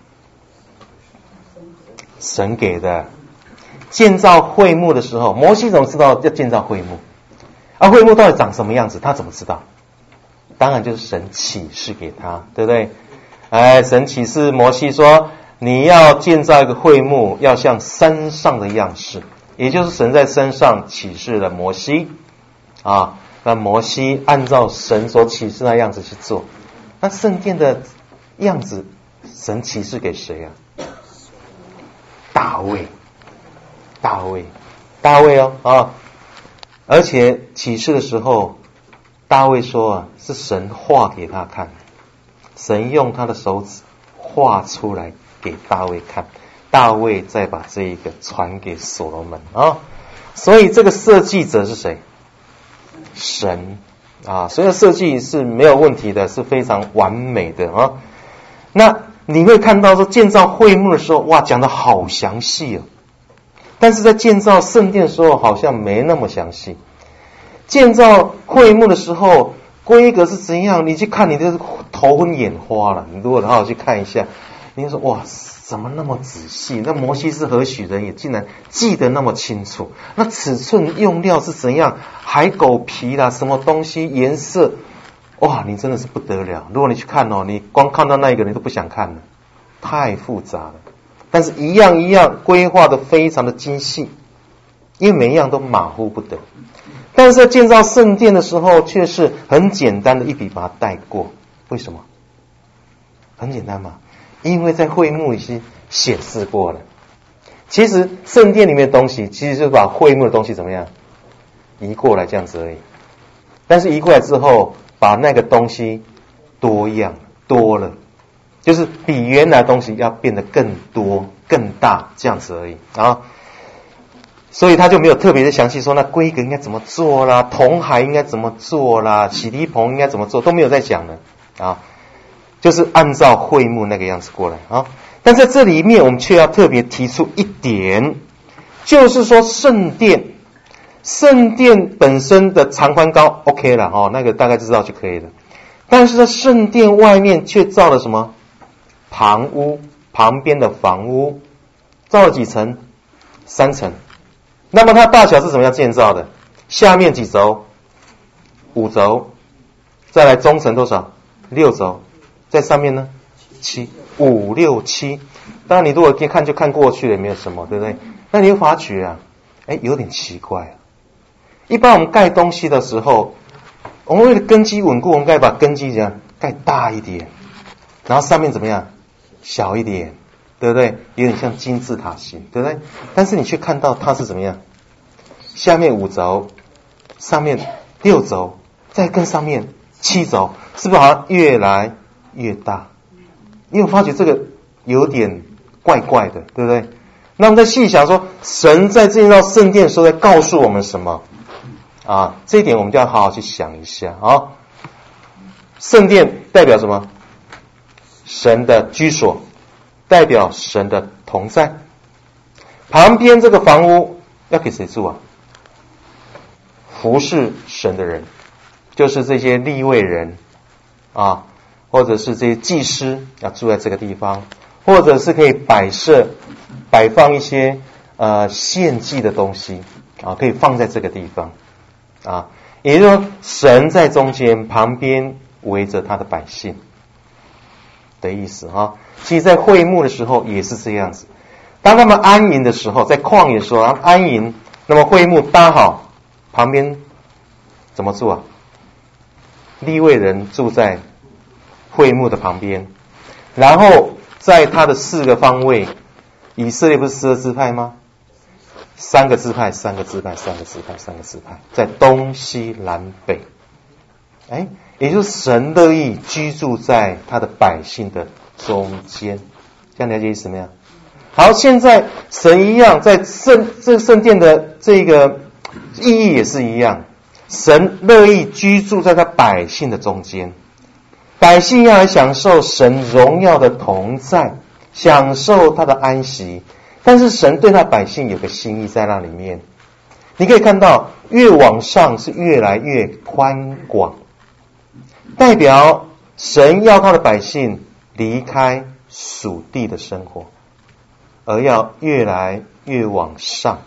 神给的。建造会幕的时候，摩西怎么知道要建造会幕？啊，会幕到底长什么样子？他怎么知道？当然就是神启示给他，对不对？哎，神启示摩西说，你要建造一个会幕，要像山上的样式，也就是神在山上启示了摩西啊。那摩西按照神所启示的样子去做。那圣殿的样子，神启示给谁啊？大卫。大卫，大卫哦啊！而且启示的时候，大卫说啊，是神画给他看，神用他的手指画出来给大卫看，大卫再把这一个传给所罗门啊。所以这个设计者是谁？神啊！所以设计是没有问题的，是非常完美的啊。那你会看到说建造会幕的时候，哇，讲得好详细哦。但是在建造圣殿的时候好像没那么详细。建造会幕的时候规格是怎样，你去看你就是头昏眼花了。你如果好好去看一下，你就说哇，怎么那么仔细？那摩西是何许人也，竟然记得那么清楚。那尺寸用料是怎样，海狗皮啦，什么东西颜色，哇，你真的是不得了。如果你去看哦，你光看到那一个你都不想看了，太复杂了。但是一样一样规划的非常的精细，因为每一样都马虎不得。但是在建造圣殿的时候，却是很简单的一笔把它带过。为什么？很简单嘛，因为在会幕已经显示过了。其实圣殿里面的东西，其实就是把会幕的东西怎么样移过来这样子而已。但是移过来之后，把那个东西多样多了。就是比原来的东西要变得更多更大这样子而已啊，所以他就没有特别的详细说那规格应该怎么做啦，铜海应该怎么做啦，洗涤棚应该怎么做，都没有在讲的啊，就是按照会幕那个样子过来啊。但在这里面我们却要特别提出一点，就是说圣殿圣殿本身的长宽高 OK 了哦，那个大概知道就可以了。但是在圣殿外面却造了什么？旁屋，旁边的房屋，造了几层？三层。那么它大小是怎么样建造的？下面几轴？五轴。再来中层多少？六轴。在上面呢？七。五六七。当然你如果一看就看过去了，也没有什么，对不对？那你会发觉啊，哎，有点奇怪啊。一般我们盖东西的时候，我们为了根基稳固，我们该把根基怎样盖大一点，然后上面怎么样小一点，对不对？有点像金字塔形，对不对？但是你却看到它是怎么样，下面五轴，上面六轴，再跟上面七轴，是不是好像越来越大？你有发觉这个有点怪怪的，对不对？那我们再细想说，神在建造圣殿的时候在告诉我们什么啊？这一点我们就要好好去想一下啊。圣殿代表什么？神的居所，代表神的同在。旁边这个房屋要给谁住啊？服侍神的人，就是这些利未人啊，或者是这些祭司要住在这个地方，或者是可以摆设、摆放一些呃献祭的东西啊，可以放在这个地方啊。也就是说，神在中间，旁边围着他的百姓的意思哈。其实，在会幕的时候也是这样子。当他们安营的时候，在旷野的时候安营，那么会幕搭好，旁边怎么住啊？利未人住在会幕的旁边，然后在他的四个方位，以色列不是十二支派吗？三个支派，三个支派，三个支派，三个支派，在东西南北，哎，也就是神乐意居住在他的百姓的中间，这样了解意思没有？好，现在神一样，在圣这个圣殿的这个意义也是一样，神乐意居住在他百姓的中间，百姓要来享受神荣耀的同在，享受他的安息。但是神对他百姓有个心意在那里面，你可以看到越往上是越来越宽广，代表神要他的百姓离开属地的生活，而要越来越往上，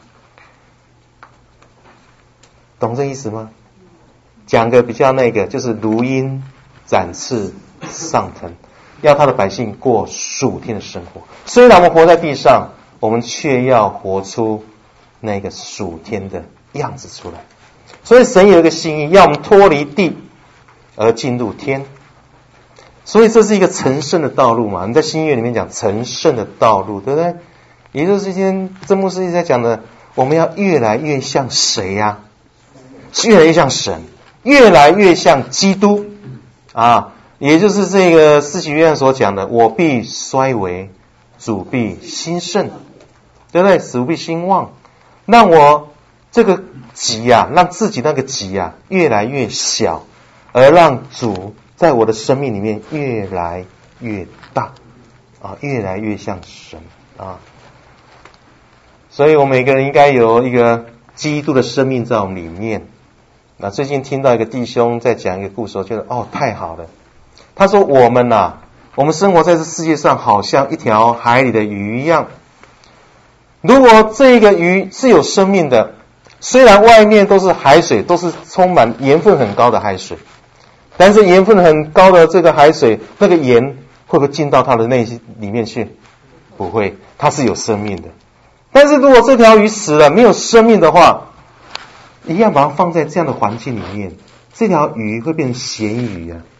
懂这意思吗？讲个比较那个，就是如鹰展翅上腾，要他的百姓过属天的生活。虽然我们活在地上，我们却要活出那个属天的样子出来。所以神有一个心意，要我们脱离地而进入天。所以这是一个成圣的道路嘛。你在新约里面讲成圣的道路，对不对？也就是今天曾牧师一直在讲的，我们要越来越像谁呀、啊？是越来越像神，越来越像基督啊！也就是这个施洗约翰所讲的，我必衰微，主必兴盛，对不对？主必兴旺，让我这个己啊，让自己那个己啊越来越小，而让主在我的生命里面越来越大啊，越来越像神啊。所以我们每个人应该有一个基督的生命在我们里面。那最近听到一个弟兄在讲一个故事，我觉得哦太好了。他说我们啊，我们生活在这世界上，好像一条海里的鱼一样。如果这个鱼是有生命的，虽然外面都是海水，都是充满盐分很高的海水，但是盐分很高的这个海水，那个盐会不会进到它的内心里面去？不会，它是有生命的。但是如果这条鱼死了，没有生命的话，一样把它放在这样的环境里面，这条鱼会变成咸鱼啊，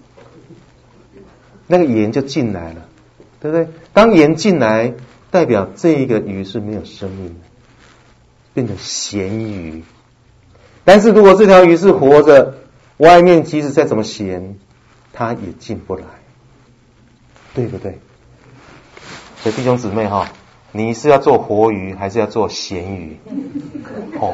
那个盐就进来了，对不对？当盐进来，代表这个鱼是没有生命的，变成咸鱼。但是如果这条鱼是活着，外面即使再怎么咸，它也进不来，对不对？所以弟兄姊妹哈，你是要做活鱼还是要做咸鱼？哦，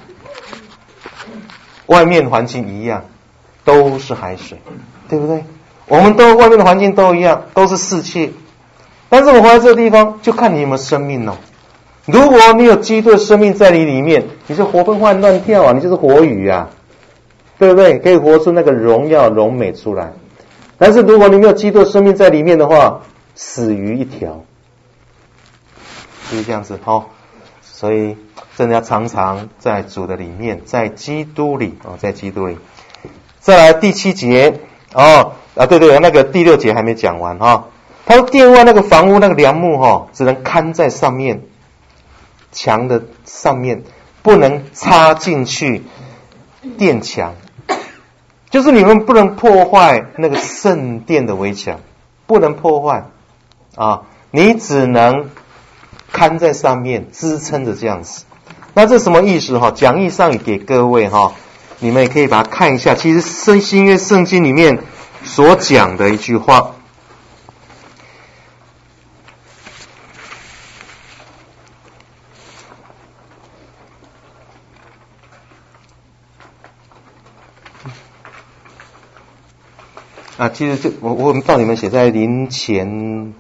外面环境一样，都是海水，对不对？我们都外面的环境都一样，都是世界。但是我活在这个地方，就看你有没有生命哦。如果你有基督的生命在你里面，你就活蹦乱乱跳啊，你就是活鱼啊，对不对？可以活出那个荣耀荣美出来。但是如果你没有基督的生命在里面的话，死鱼一条，就是这样子哦。所以真的要常常在主的里面，在基督里哦，在基督里。再来第七节哦啊，对对，那个第六节还没讲完哈、哦。他说殿外那个房屋那个梁木哈、哦，只能看在上面墙的上面，不能插进去殿墙，就是你们不能破坏那个圣殿的围墙，不能破坏啊，你只能看在上面支撑着这样子。那这什么意思哈？讲义上也给各位哈，你们也可以把它看一下。其实圣新约圣经里面所讲的一句话， 啊，其实这我我们到你们写在临前。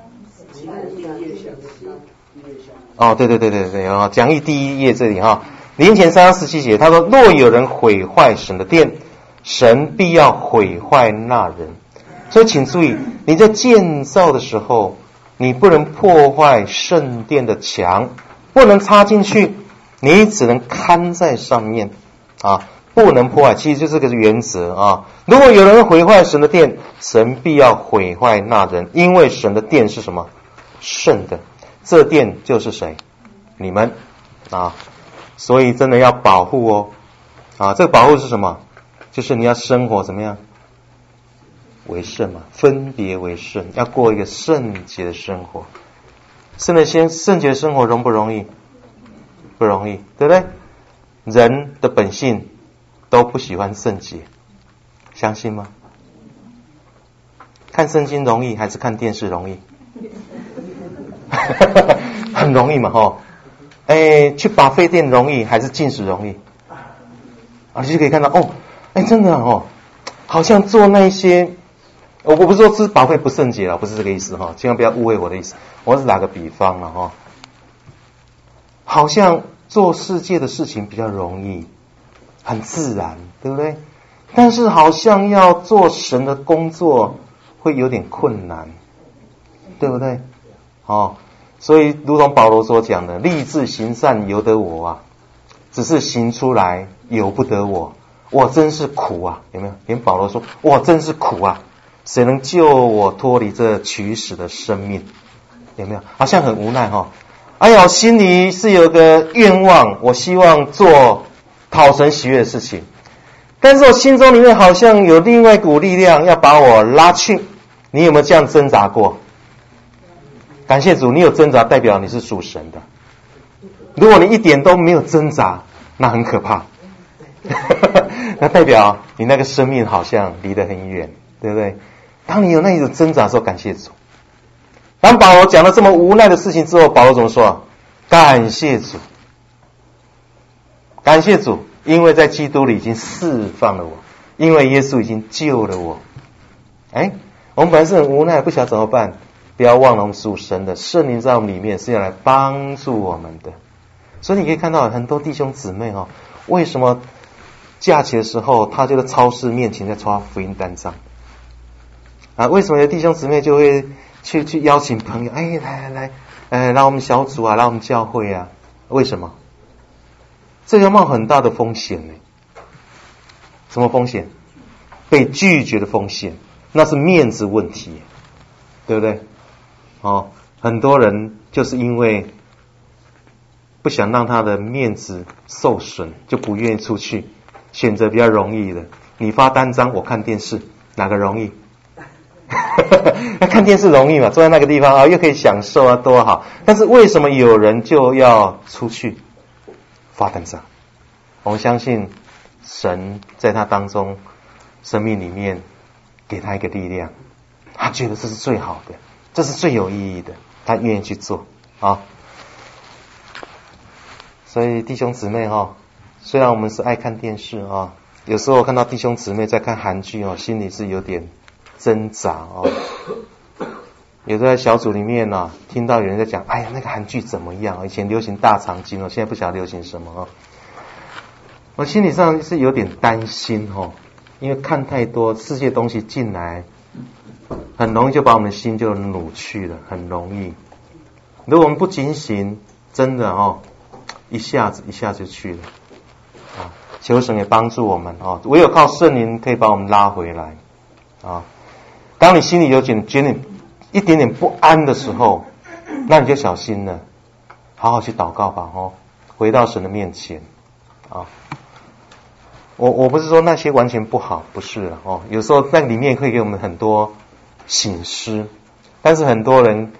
哦，对对对对对啊，讲义第一页这里哈，临前三章十七节，他说：若有人毁坏神的殿，神必要毁坏那人。所以请注意，你在建造的时候，你不能破坏圣殿的墙，不能插进去，你只能看在上面啊，不能破坏。其实就这个原则啊。如果有人毁坏神的殿，神必要毁坏那人，因为神的殿是什么？圣的。这殿就是谁？你们啊，所以真的要保护哦啊！这个保护是什么？就是你要生活怎么样？为圣嘛，分别为圣，要过一个圣洁的生活。圣的先圣洁的生活容不容易？不容易，对不对？人的本性都不喜欢圣洁，相信吗？看圣经容易还是看电视容易？很容易嘛，吼！哎，去把费店容易还是进食容易？啊，就可以看到哦，哎，真的哦，好像做那些，我我不是说吃把费不圣洁了，不是这个意思哈，千万不要误会我的意思。我是打个比方了哈，好像做世界的事情比较容易，很自然，对不对？但是好像要做神的工作会有点困难，对不对？哦，所以如同保罗所讲的，立志行善由得我啊，只是行出来由不得我，我真是苦啊！有没有？连保罗说，我真是苦啊！谁能救我脱离这取死的生命？有没有？好像很无奈哈、哦。哎呀，心里是有个愿望，我希望做讨神喜悦的事情，但是我心中里面好像有另外一股力量要把我拉去。你有没有这样挣扎过？感谢主，你有挣扎，代表你是属神的。如果你一点都没有挣扎，那很可怕。那代表你那个生命好像离得很远，对不对？当你有那一种挣扎的时候，感谢主。当保罗讲了这么无奈的事情之后，保罗怎么说？感谢主，感谢主，因为在基督里已经释放了我，因为耶稣已经救了我。哎，我们本来是很无奈，不晓得怎么办。不要忘了，我们属神的圣灵在我们里面是要来帮助我们的。所以你可以看到很多弟兄姊妹哦，为什么假期的时候他就在超市面前在刷福音单张啊？为什么有弟兄姊妹就会去去邀请朋友，哎，来来来，呃，来我们小组啊，来我们教会啊？为什么？这要冒很大的风险呢。什么风险？被拒绝的风险，那是面子问题，对不对？哦，很多人就是因为不想让他的面子受损，就不愿意出去，选择比较容易的。你发单张，我看电视，哪个容易？看电视容易嘛，坐在那个地方啊，又可以享受啊，多好。但是为什么有人就要出去发单张？我们相信神在他当中生命里面给他一个力量，他觉得这是最好的，这是最有意义的，他愿意去做啊。所以弟兄姊妹哈、哦，虽然我们是爱看电视啊，有时候看到弟兄姊妹在看韩剧哦，心里是有点挣扎哦。有的在小组里面呢、啊，听到有人在讲，哎呀，那个韩剧怎么样？以前流行大长今哦，现在不晓得流行什么哦。我心理上是有点担心哦，因为看太多世界东西进来，很容易就把我们的心就扭曲了，很容易。如果我们不警醒，真的哦，一下子一下就去了啊！求神也帮助我们哦，唯有靠圣灵可以把我们拉回来啊！当你心里有点觉得一点点不安的时候，那你就小心了，好好去祷告吧哦，回到神的面前啊！我我不是说那些完全不好，不是了哦，有时候在里面会给我们很多省思，但是很多人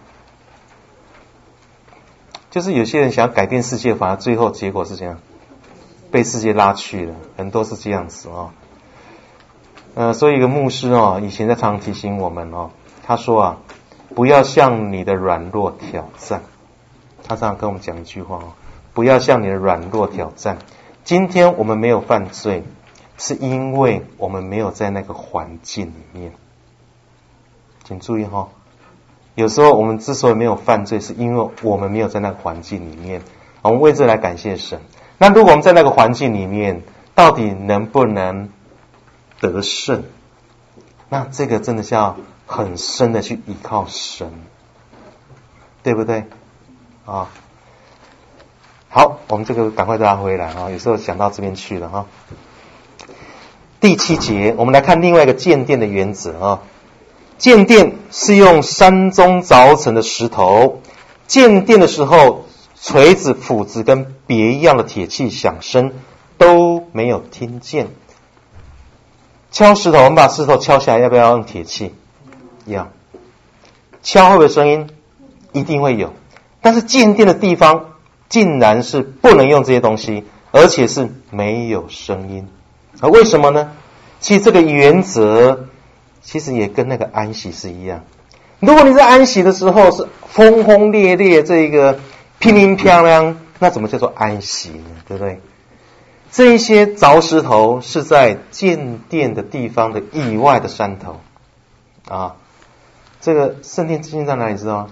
就是有些人想要改变世界，反而最后结果是这样，被世界拉去了，很多是这样子哦。呃，所以一个牧师哦，以前在常提醒我们哦，他说啊，不要向你的软弱挑战。他常常跟我们讲一句话哦，不要向你的软弱挑战。今天我们没有犯罪， 是因为我们没有在那个环境里面。请注意哈，有时候我们之所以没有犯罪，是因为我们没有在那个环境里面。我们为这来感谢神。那如果我们在那个环境里面，到底能不能得胜？那这个真的是要很深的去依靠神，对不对？啊，好，我们这个赶快拉回来啊！有时候想到这边去了哈。第七节，我们来看另外一个建殿的原则啊。建殿是用山中凿成的石头，建殿的时候，锤子、斧子跟别样的铁器响声都没有听见。敲石头，我们把石头敲下来，要不要用铁器？要。敲会不会有声音？一定会有。但是建殿的地方竟然是不能用这些东西，而且是没有声音。啊，为什么呢？其实这个原则其实也跟那个安息是一样。如果你在安息的时候是轰轰烈烈，这个乒乒乓乓，那怎么叫做安息呢？对不对？这一些凿石头是在建殿的地方的以外的山头啊。这个圣殿现在哪里知道吗？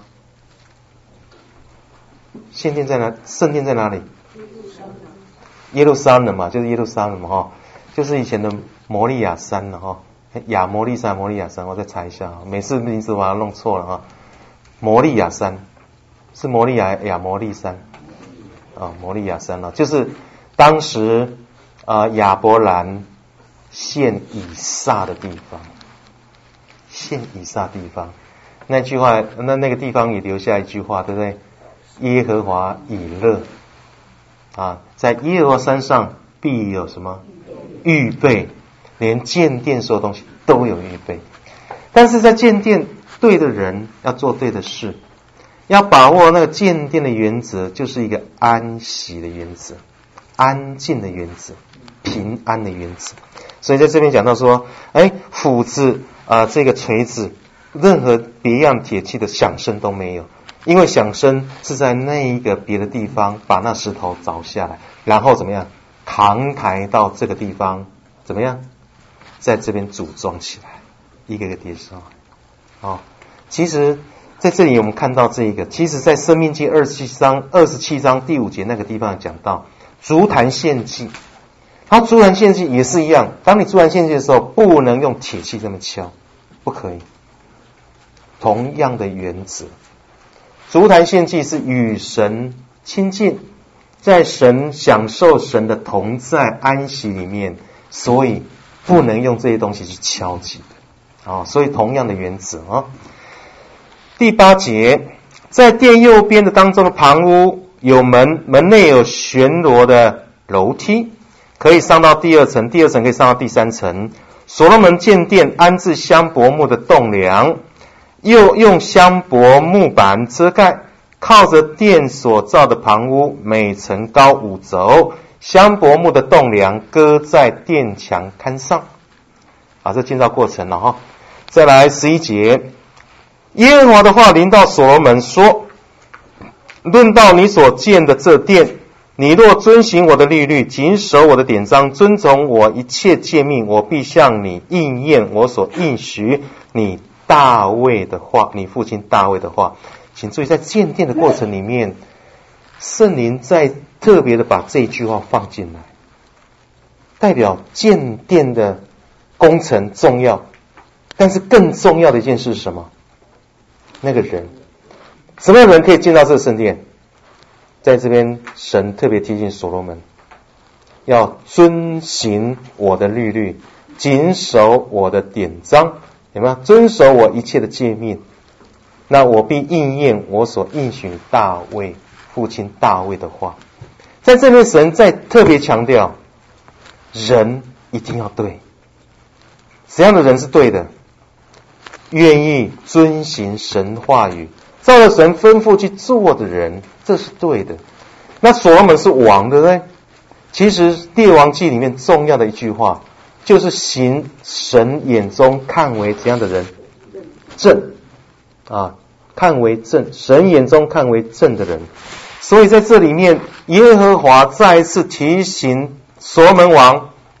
圣殿在哪？圣殿在哪里？耶路撒冷嘛，就是耶路撒冷嘛哈，就是以前的摩利亚山了哈，亚摩利山、摩利亚山，我再查一下，每次名字把它弄错了哈。摩利亚山是摩利亚亚摩利山啊，摩利亚山了，就是当时啊、呃、亚伯兰献以撒的地方，献以撒地方，那句话，那那个地方也留下一句话，对不对？耶和华以勒啊，在耶和华山上必有什么预备，连建殿所有东西都有预备。但是在建殿，对的人要做对的事，要把握那个建殿的原则，就是一个安息的原则，安静的原则，平安的原则。所以在这边讲到说，哎，斧子啊、呃，这个锤子，任何别样铁器的响声都没有。因为响声是在那一个别的地方把那石头凿下来，然后怎么样扛抬到这个地方，怎么样在这边组装起来，一个一个叠上来。哦，其实在这里我们看到这一个，其实在申命记二十七章二十七章第五节那个地方讲到足坛献祭，然后足坛献祭也是一样，当你足坛献祭的时候，不能用铁器这么敲，不可以。同样的原则。足坛献祭是与神亲近，在神享受神的同在安息里面，所以不能用这些东西去敲击的啊、哦。所以同样的原则啊、哦。第八节，在殿右边的当中的旁屋有门，门内有旋螺的楼梯，可以上到第二层，第二层可以上到第三层。所罗门建殿安置香柏木的栋梁。又用香柏木板遮盖，靠着殿所造的旁屋，每层高五肘，香柏木的栋梁搁在殿墙龛上。啊，这建造过程了哈。再来十一节，耶和华的话临到所罗门说：论到你所建的这殿，你若遵行我的律例，谨守我的典章，遵从我一切诫命，我必向你应验我所应许你大卫的话，你父亲大卫的话。请注意，在建殿的过程里面，圣灵在特别的把这一句话放进来，代表建殿的工程重要，但是更重要的一件事是什么？那个人，什么样的人可以进到这个圣殿？在这边神特别提醒所罗门，要遵行我的律律，谨守我的典章，有没有？遵守我一切的诫命，那我必应验我所应许大卫父亲大卫的话。在这边神再特别强调，人一定要对。怎样的人是对的？愿意遵行神话语，照着神吩咐去做的人，这是对的。那所罗门是王，对不对？其实列王记里面重要的一句话，就是行神眼中看为怎样的人？正啊，看为正，神眼中看为正的人。所以在这里面，耶和华再一次提醒所罗门王，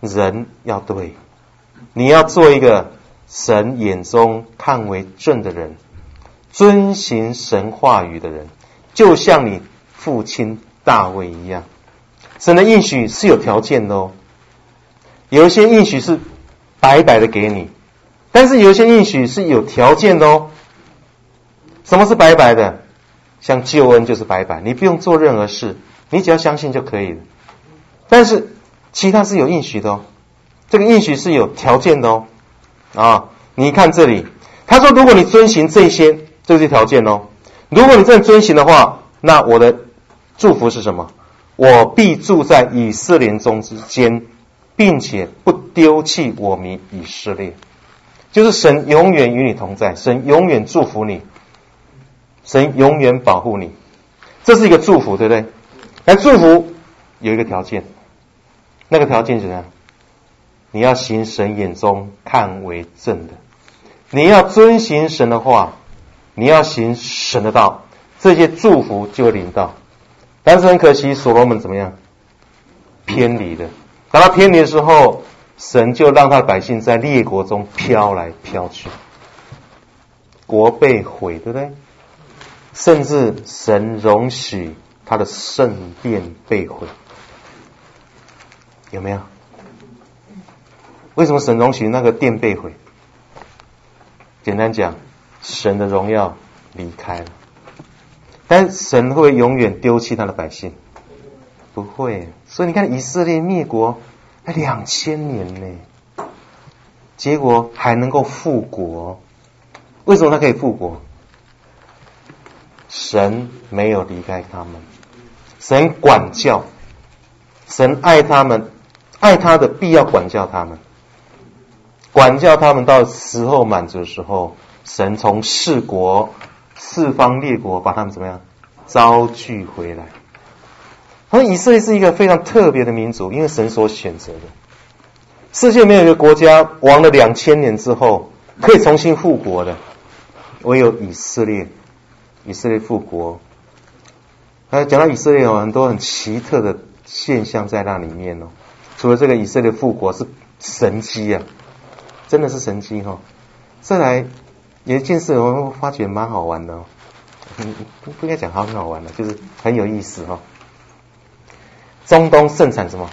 人要对，你要做一个神眼中看为正的人，遵行神话语的人，就像你父亲大卫一样。神的应许是有条件的哦，有一些应许是白白的给你，但是有一些应许是有条件的哦。什么是白白的？像救恩就是白白，你不用做任何事，你只要相信就可以了。但是其他是有应许的哦，这个应许是有条件的哦。啊，你看这里，他说如果你遵行这些，这些条件哦，如果你真的遵行的话，那我的祝福是什么？我必住在以色列中之间，并且不丢弃我民以色列。就是神永远与你同在，神永远祝福你，神永远保护你，这是一个祝福，对不对？来，祝福有一个条件，那个条件是怎样？你要行神眼中看为正的，你要遵行神的话，你要行神的道，这些祝福就会临到。但是很可惜，所罗门怎么样？偏离了。当他偏离的时候，神就让他的百姓在列国中飘来飘去，国被毁，对不对？甚至神容许他的圣殿被毁，有没有？为什么神容许那个殿被毁？简单讲，神的荣耀离开了。但神会不会永远丢弃他的百姓？不会。所以你看以色列灭国还两千年呢，结果还能够复国。为什么他可以复国？神没有离开他们，神管教，神爱他们，爱他的必要管教他们，管教他们到时候满足的时候，神从四国四方列国把他们怎么样招聚回来。而以色列是一个非常特别的民族，因为神所选择的。世界没有一个国家亡了两千年之后可以重新复国的，唯有以色列。以色列复国，还讲到以色列有很多很奇特的现象在那里面哦。除了这个以色列复国是神迹啊，真的是神迹哈、哦。再来有一件事我发觉蛮好玩的哦，嗯，不应该讲它很好玩的，就是很有意思哈、哦。中东盛产什么？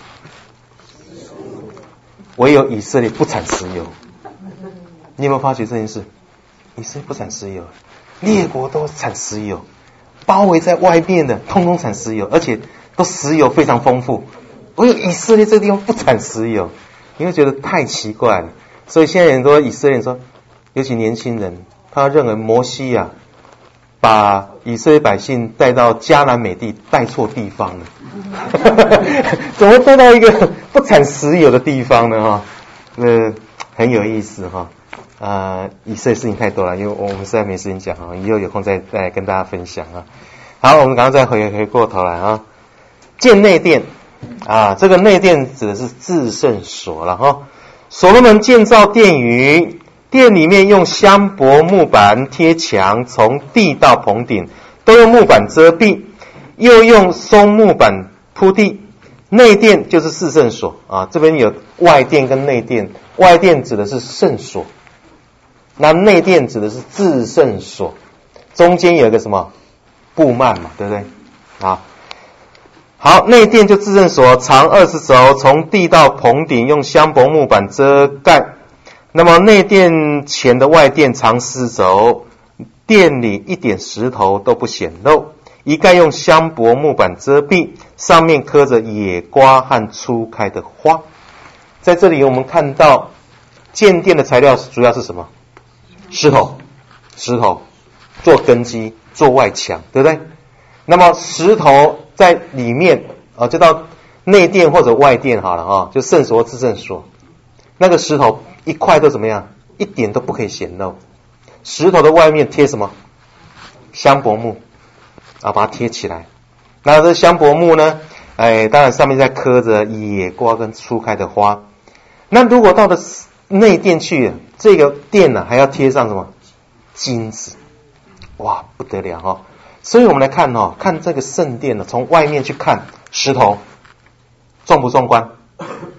唯有以色列不产石油。你有没有发觉这件事？以色列不产石油。列国都产石油，包围在外面的通通产石油，而且都石油非常丰富。唯有以色列这个地方不产石油，你会觉得太奇怪了。所以现在很多以色列人说，尤其年轻人，他认为摩西啊，把以色列百姓带到迦南美地，带错地方了。怎么带到一个不产石油的地方呢？哈，呃，很有意思哈。呃，以色列事情太多了，因为我们实在没时间讲啊，以后有空再再来跟大家分享啊。好，我们刚刚再回回过头来啊，建内殿啊，这个内殿指的是至圣所了哈。所罗门建造殿宇，殿里面用香柏木板贴墙，从地到棚顶都用木板遮蔽，又用松木板铺地。内殿就是至圣所啊，这边有外殿跟内殿，外殿指的是圣所。那内殿指的是至圣所，中间有一个什么布幔嘛，对不对？啊，好，内殿就至圣所，长二十肘，从地到棚顶用香柏木板遮盖。那么内殿前的外殿长四肘，殿里一点石头都不显露，一概用香柏木板遮蔽，上面刻着野瓜和初开的花。在这里我们看到建殿的材料主要是什么？石头，石头做根基，做外墙，对不对？那么石头在里面啊，就到内殿或者外殿好了啊，就圣所至圣所，那个石头一块都怎么样？一点都不可以显露。石头的外面贴什么？香柏木啊，把它贴起来。那这香柏木呢？哎，当然上面再刻着野瓜跟初开的花。那如果到了内殿去，这个殿呢、啊、还要贴上什么金子？哇，不得了哈、哦！所以我们来看哦，看这个圣殿呢，从外面去看石头壮不壮观？非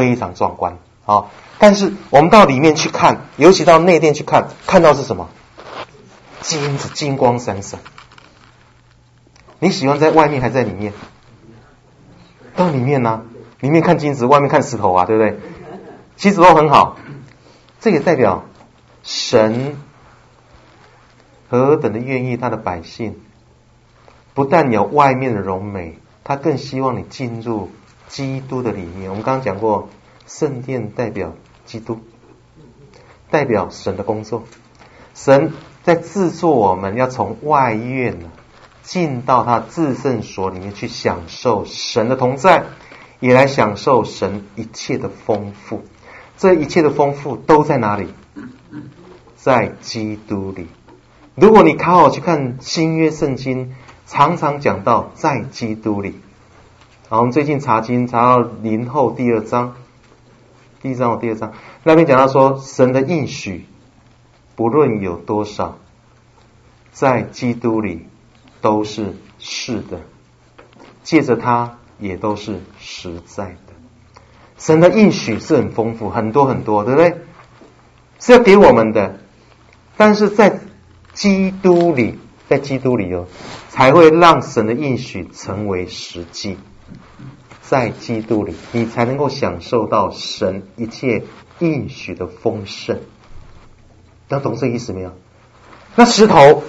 非常壮观啊、哦！但是我们到里面去看，尤其到内殿去看，看到是什么？金子金光闪闪。你喜欢在外面还是在里面？到里面啊，里面看金子，外面看石头啊，对不对？其实都很好，这也代表神何等的愿意他的百姓，不但有外面的荣美，他更希望你进入基督的里面。我们刚刚讲过，圣殿代表基督，代表神的工作。神在制作我们，要从外院呢进到他至圣所里面去享受神的同在，也来享受神一切的丰富。这一切的丰富都在哪里？在基督里。如果你好好去看新约圣经，常常讲到在基督里。好，我们最近查经查到林后第二章，第一章或第二章那边讲到说，神的应许不论有多少，在基督里都是是的，借着他也都是实在的。神的应许是很丰富，很多很多，对不对？是要给我们的，但是在基督里，在基督里哦，才会让神的应许成为实际。在基督里，你才能够享受到神一切应许的丰盛。能懂这意思没有？那石头，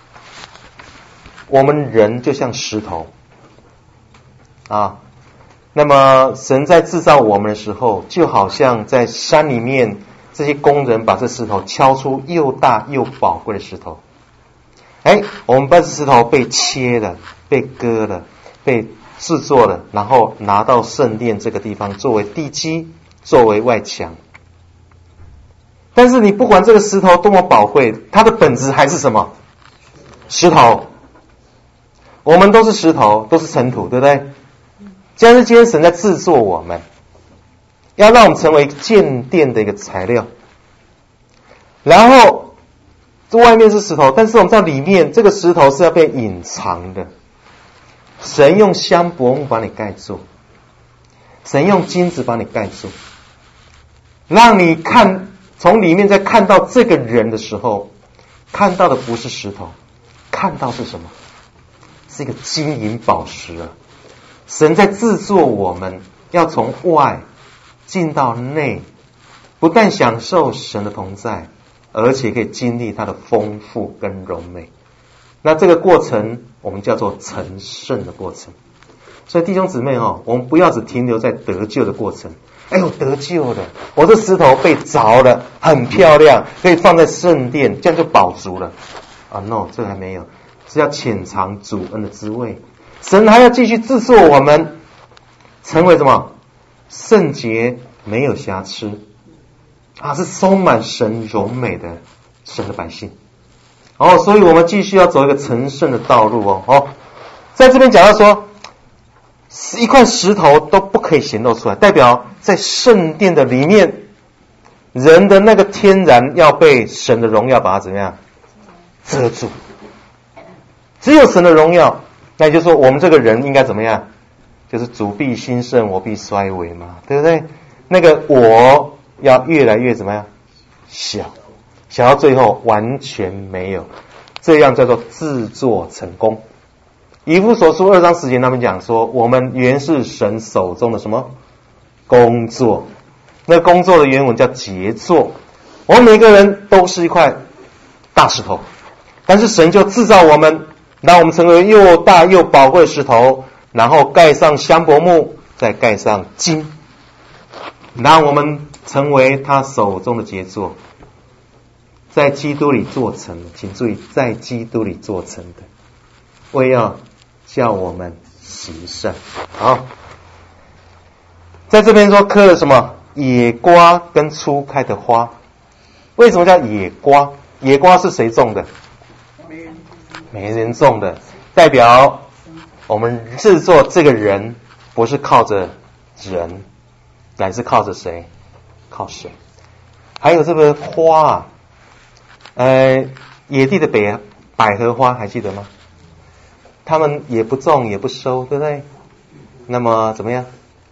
我们人就像石头啊。那么神在制造我们的时候，就好像在山里面，这些工人把这石头敲出又大又宝贵的石头。哎，我们把这石头被切了，被割了，被制作了，然后拿到圣殿这个地方作为地基，作为外墙。但是你不管这个石头多么宝贵，它的本质还是什么？石头。我们都是石头，都是尘土，对不对？这是今天神在制作我们，要让我们成为建殿的一个材料。然后这外面是石头，但是我们在里面，这个石头是要被隐藏的。神用香柏木把你盖住，神用金子把你盖住，让你看从里面再看到这个人的时候，看到的不是石头，看到是什么？是一个金银宝石啊！神在制作我们，要从外进到内，不但享受神的同在，而且可以经历他的丰富跟荣美。那这个过程我们叫做成圣的过程。所以弟兄姊妹哦，我们不要只停留在得救的过程。哎呦，得救了，我这石头被凿了，很漂亮，可以放在圣殿，这样就饱足了啊 ？No， 这还没有，是要浅尝主恩的滋味。神还要继续制作我们，成为什么？圣洁，没有瑕疵啊，是充满神荣美的神的百姓。哦，所以我们继续要走一个成圣的道路哦。哦，在这边讲到说，一块石头都不可以显露出来，代表在圣殿的里面，人的那个天然要被神的荣耀把它怎么样遮住。只有神的荣耀，那也就是说我们这个人应该怎么样？就是主必兴盛，我必衰微嘛，对不对？那个我要越来越怎么样？小，小到最后完全没有，这样叫做制作成功。以弗所书二章十节他们讲说，我们原是神手中的什么工作？那个工作的原文叫杰作。我们每个人都是一块大石头，但是神就制造我们，让我们成为又大又宝贵的石头，然后盖上香柏木，再盖上金，让我们成为他手中的杰作，在基督里做成的。请注意，在基督里做成的，为要叫我们行善。好，在这边说刻了什么？野瓜跟初开的花。为什么叫野瓜？野瓜是谁种的？没人种的，代表我们制作这个人不是靠着人，乃是靠着谁？靠神。还有这个花啊，呃，野地的百百合花还记得吗？他们也不种也不收，对不对？那么怎么样？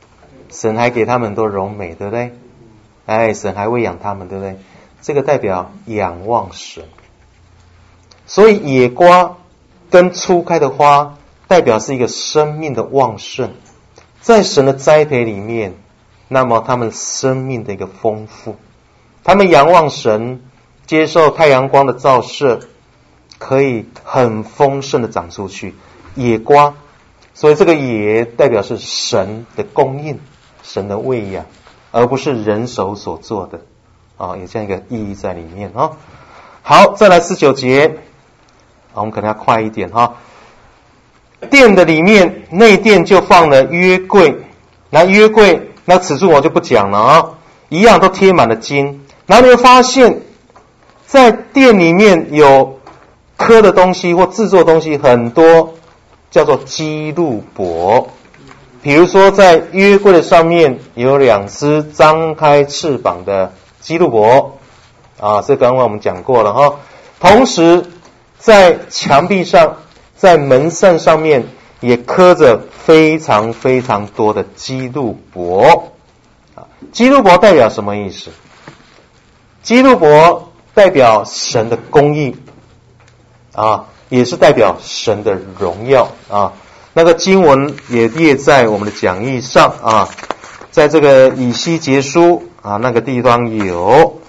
神还给他们很多荣美，对不对？哎，神还喂养他们，对不对？这个代表仰望神。所以野瓜跟初开的花代表是一个生命的旺盛，在神的栽培里面，那么他们生命的一个丰富，他们仰望神，接受太阳光的照射，可以很丰盛的长出去。野瓜，所以这个野代表是神的供应，神的喂养，而不是人手所做的啊，有这样一个意义在里面啊。好，再来十九节，我们可能要快一点哈。殿的里面，内殿就放了约柜，那约柜那尺寸我就不讲了啊，一样都贴满了金。然后你会发现，在殿里面有刻的东西或制作的东西很多，叫做基路伯。比如说在约柜的上面有两只张开翅膀的基路伯啊，这刚刚我们讲过了哈。同时在墙壁上，在门扇上面也刻着非常非常多的基路伯。基路伯代表什么意思？基路伯代表神的公义啊，也是代表神的荣耀啊。那个经文也列在我们的讲义上啊，在这个以西结书啊那个地方有。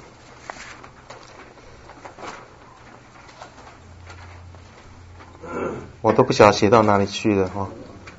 我都不晓得写到哪里去了哈。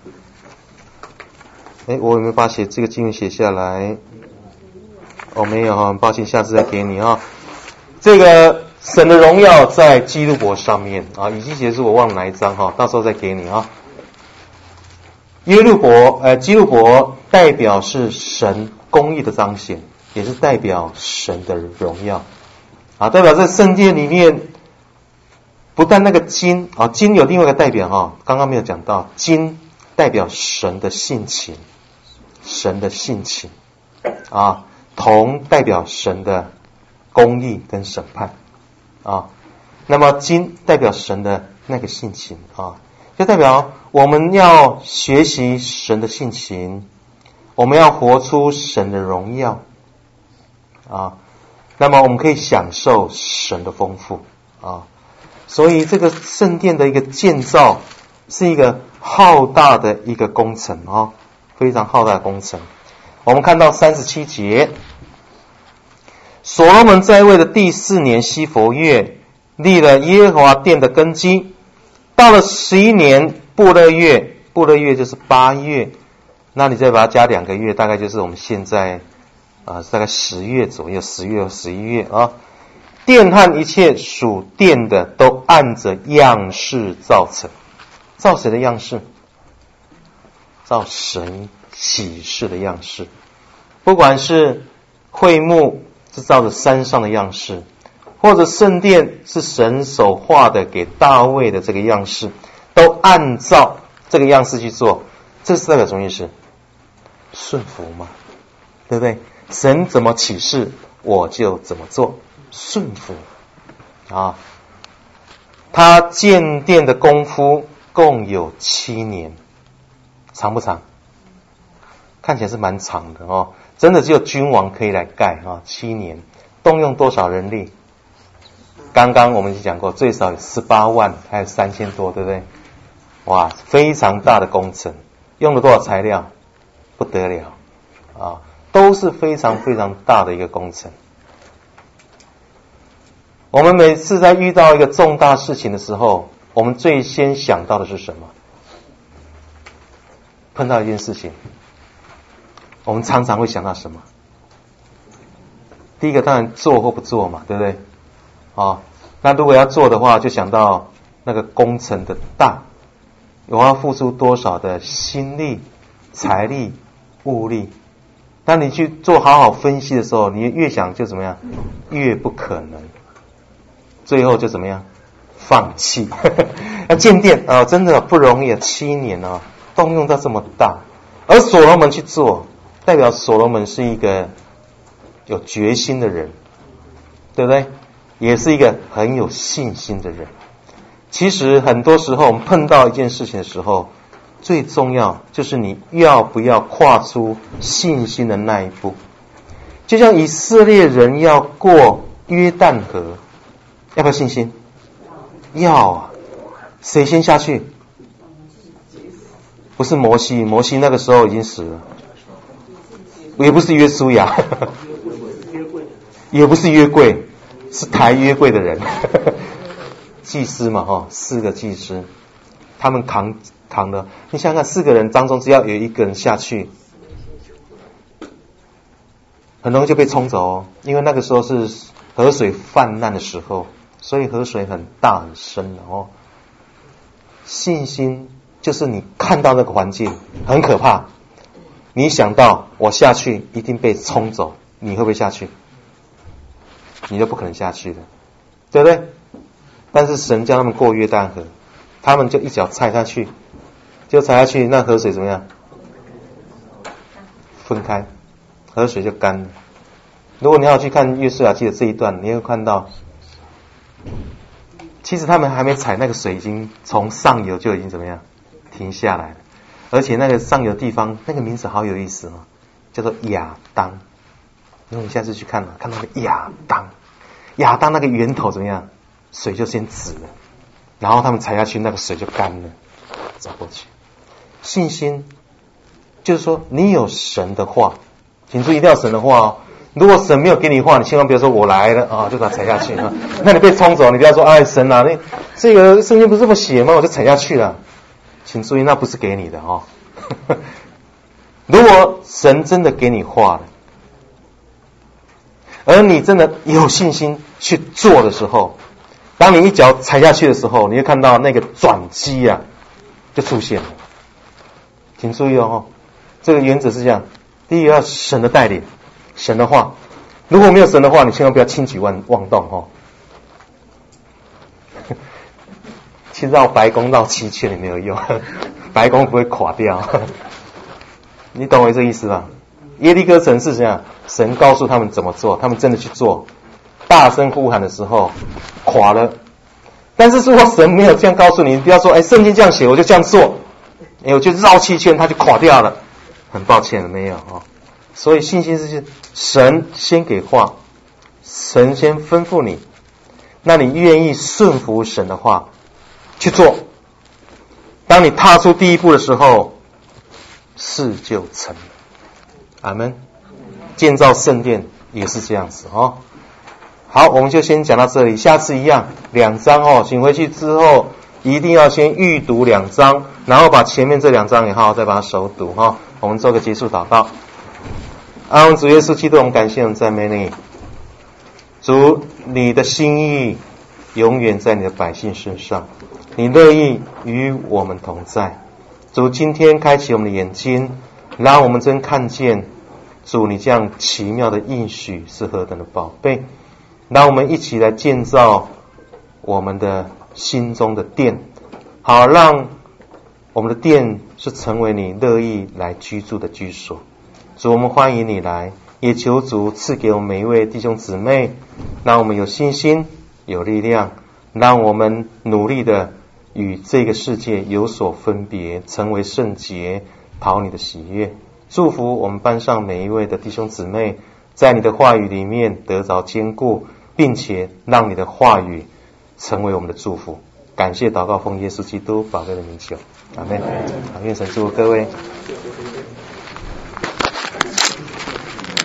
哎，我有没有把写这个经文写下来？哦，没有哈，很抱歉，下次再给你哈。这个神的荣耀在基路伯上面啊，以西结书我忘了哪一章哈，到时候再给你啊。耶路伯呃，基路伯代表是神公义的彰显，也是代表神的荣耀啊，代表在圣殿里面。不但那个金啊，金有另外一个代表哈，刚刚没有讲到，金代表神的性情，神的性情啊，铜代表神的公义跟审判啊，那么金代表神的那个性情啊，就代表我们要学习神的性情，我们要活出神的荣耀啊，那么我们可以享受神的丰富啊。所以这个圣殿的一个建造是一个浩大的一个工程啊，非常浩大的工程。我们看到三十七节，所罗门在位的第四年西弗月，立了耶和华殿的根基。到了十一年布勒月，布勒月就是八月，那你再把它加两个月，大概就是我们现在啊、呃，大概十月左右，十月和十一月啊。殿和一切属殿的都按着样式造成，造谁的样式？造神启示的样式。不管是会幕是照着山上的样式，或者圣殿是神手画的给大卫的这个样式，都按照这个样式去做。这是代表什么意思？顺服嘛，对不对？神怎么启示，我就怎么做。顺服啊，他建殿的功夫共有七年，长不长？看起来是蛮长的哦，真的只有君王可以来盖啊，七年，动用多少人力？刚刚我们已经讲过，最少有十八万，还有三千多，对不对？哇，非常大的工程，用了多少材料？不得了啊，都是非常非常大的一个工程。我们每次在遇到一个重大事情的时候，我们最先想到的是什么？碰到一件事情，我们常常会想到什么？第一个当然做或不做嘛，对不对？啊，那如果要做的话，就想到那个工程的大，我要付出多少的心力、财力、物力。当你去做好好分析的时候，你越想就怎么样？越不可能。最后就怎么样？放弃。要建殿啊、哦，真的不容易啊，七年啊，动用到这么大。而所罗门去做，代表所罗门是一个有决心的人，对不对？也是一个很有信心的人。其实很多时候我们碰到一件事情的时候， 最重要就是你要不要跨出信心的那一步。就像以色列人要过约旦河，要不要信心？要啊！谁先下去？不是摩西，摩西那个时候已经死了，也不是约书亚，也不是约柜，是抬约柜的人，祭司嘛，哈，四个祭司，他们扛扛的。你想想看，四个人当中只要有一个人下去，很容易就被冲走哦，因为那个时候是河水泛滥的时候，所以河水很大很深的哦。信心就是你看到那个环境很可怕，你想到我下去一定被冲走，你会不会下去？你就不可能下去的，对不对？但是神叫他们过约旦河，他们就一脚踩下去，就踩下去，那河水怎么样？分开，河水就干了。如果你要去看约书亚记的这一段，你会看到，其实他们还没踩，那个水已经从上游就已经怎么样停下来了，而且那个上游地方那个名字好有意思哦，叫做亚当。如果你下次去看了，看到那个亚当，亚当那个源头怎么样？水就先止了，然后他们踩下去，那个水就干了，走过去。信心就是说，你有神的话，请注意一定要神的话哦。如果神没有给你话，你千万不要说我来了啊，就把它踩下去啊。那你被冲走，你不要说哎神啊，那这个圣经不是这么写吗？我就踩下去了。请注意，那不是给你的哦。如果神真的给你话了，而你真的有信心去做的时候，当你一脚踩下去的时候，你会看到那个转机啊就出现了。请注意哦，这个原则是这样：第一个要神的带领，神的话。如果没有神的话，你千万不要轻举妄妄动哦。去绕白宫绕七圈也没有用，白宫不会垮掉。你懂我这意思吧？耶利哥城是这样，神告诉他们怎么做，他们真的去做，大声呼喊的时候垮了。但是如果神没有这样告诉你，你不要说哎圣经这样写我就这样做，哎我就绕七圈它就垮掉了，很抱歉了没有哦。所以信心是神先给话，神先吩咐你，那你愿意顺服神的话去做。当你踏出第一步的时候，事就成了。阿们。建造圣殿也是这样子哦。好，我们就先讲到这里，下次一样两章哦，请回去之后一定要先预读两章，然后把前面这两章也好好再把它熟读哈、哦。我们做个结束祷告。阿们，主耶稣基督，我们感谢我们赞美你。主，你的心意永远在你的百姓身上，你乐意与我们同在。主，今天开启我们的眼睛，让我们真看见主你这样奇妙的应许是何等的宝贝。让我们一起来建造我们的心中的殿，好让我们的殿是成为你乐意来居住的居所。主，我们欢迎你来，也求主赐给我们每一位弟兄姊妹，让我们有信心有力量，让我们努力的与这个世界有所分别，成为圣洁，讨你的喜悦。祝福我们班上每一位的弟兄姊妹，在你的话语里面得着坚固，并且让你的话语成为我们的祝福。感谢祷告奉耶稣基督宝贵的名求，阿们。愿神祝福各位。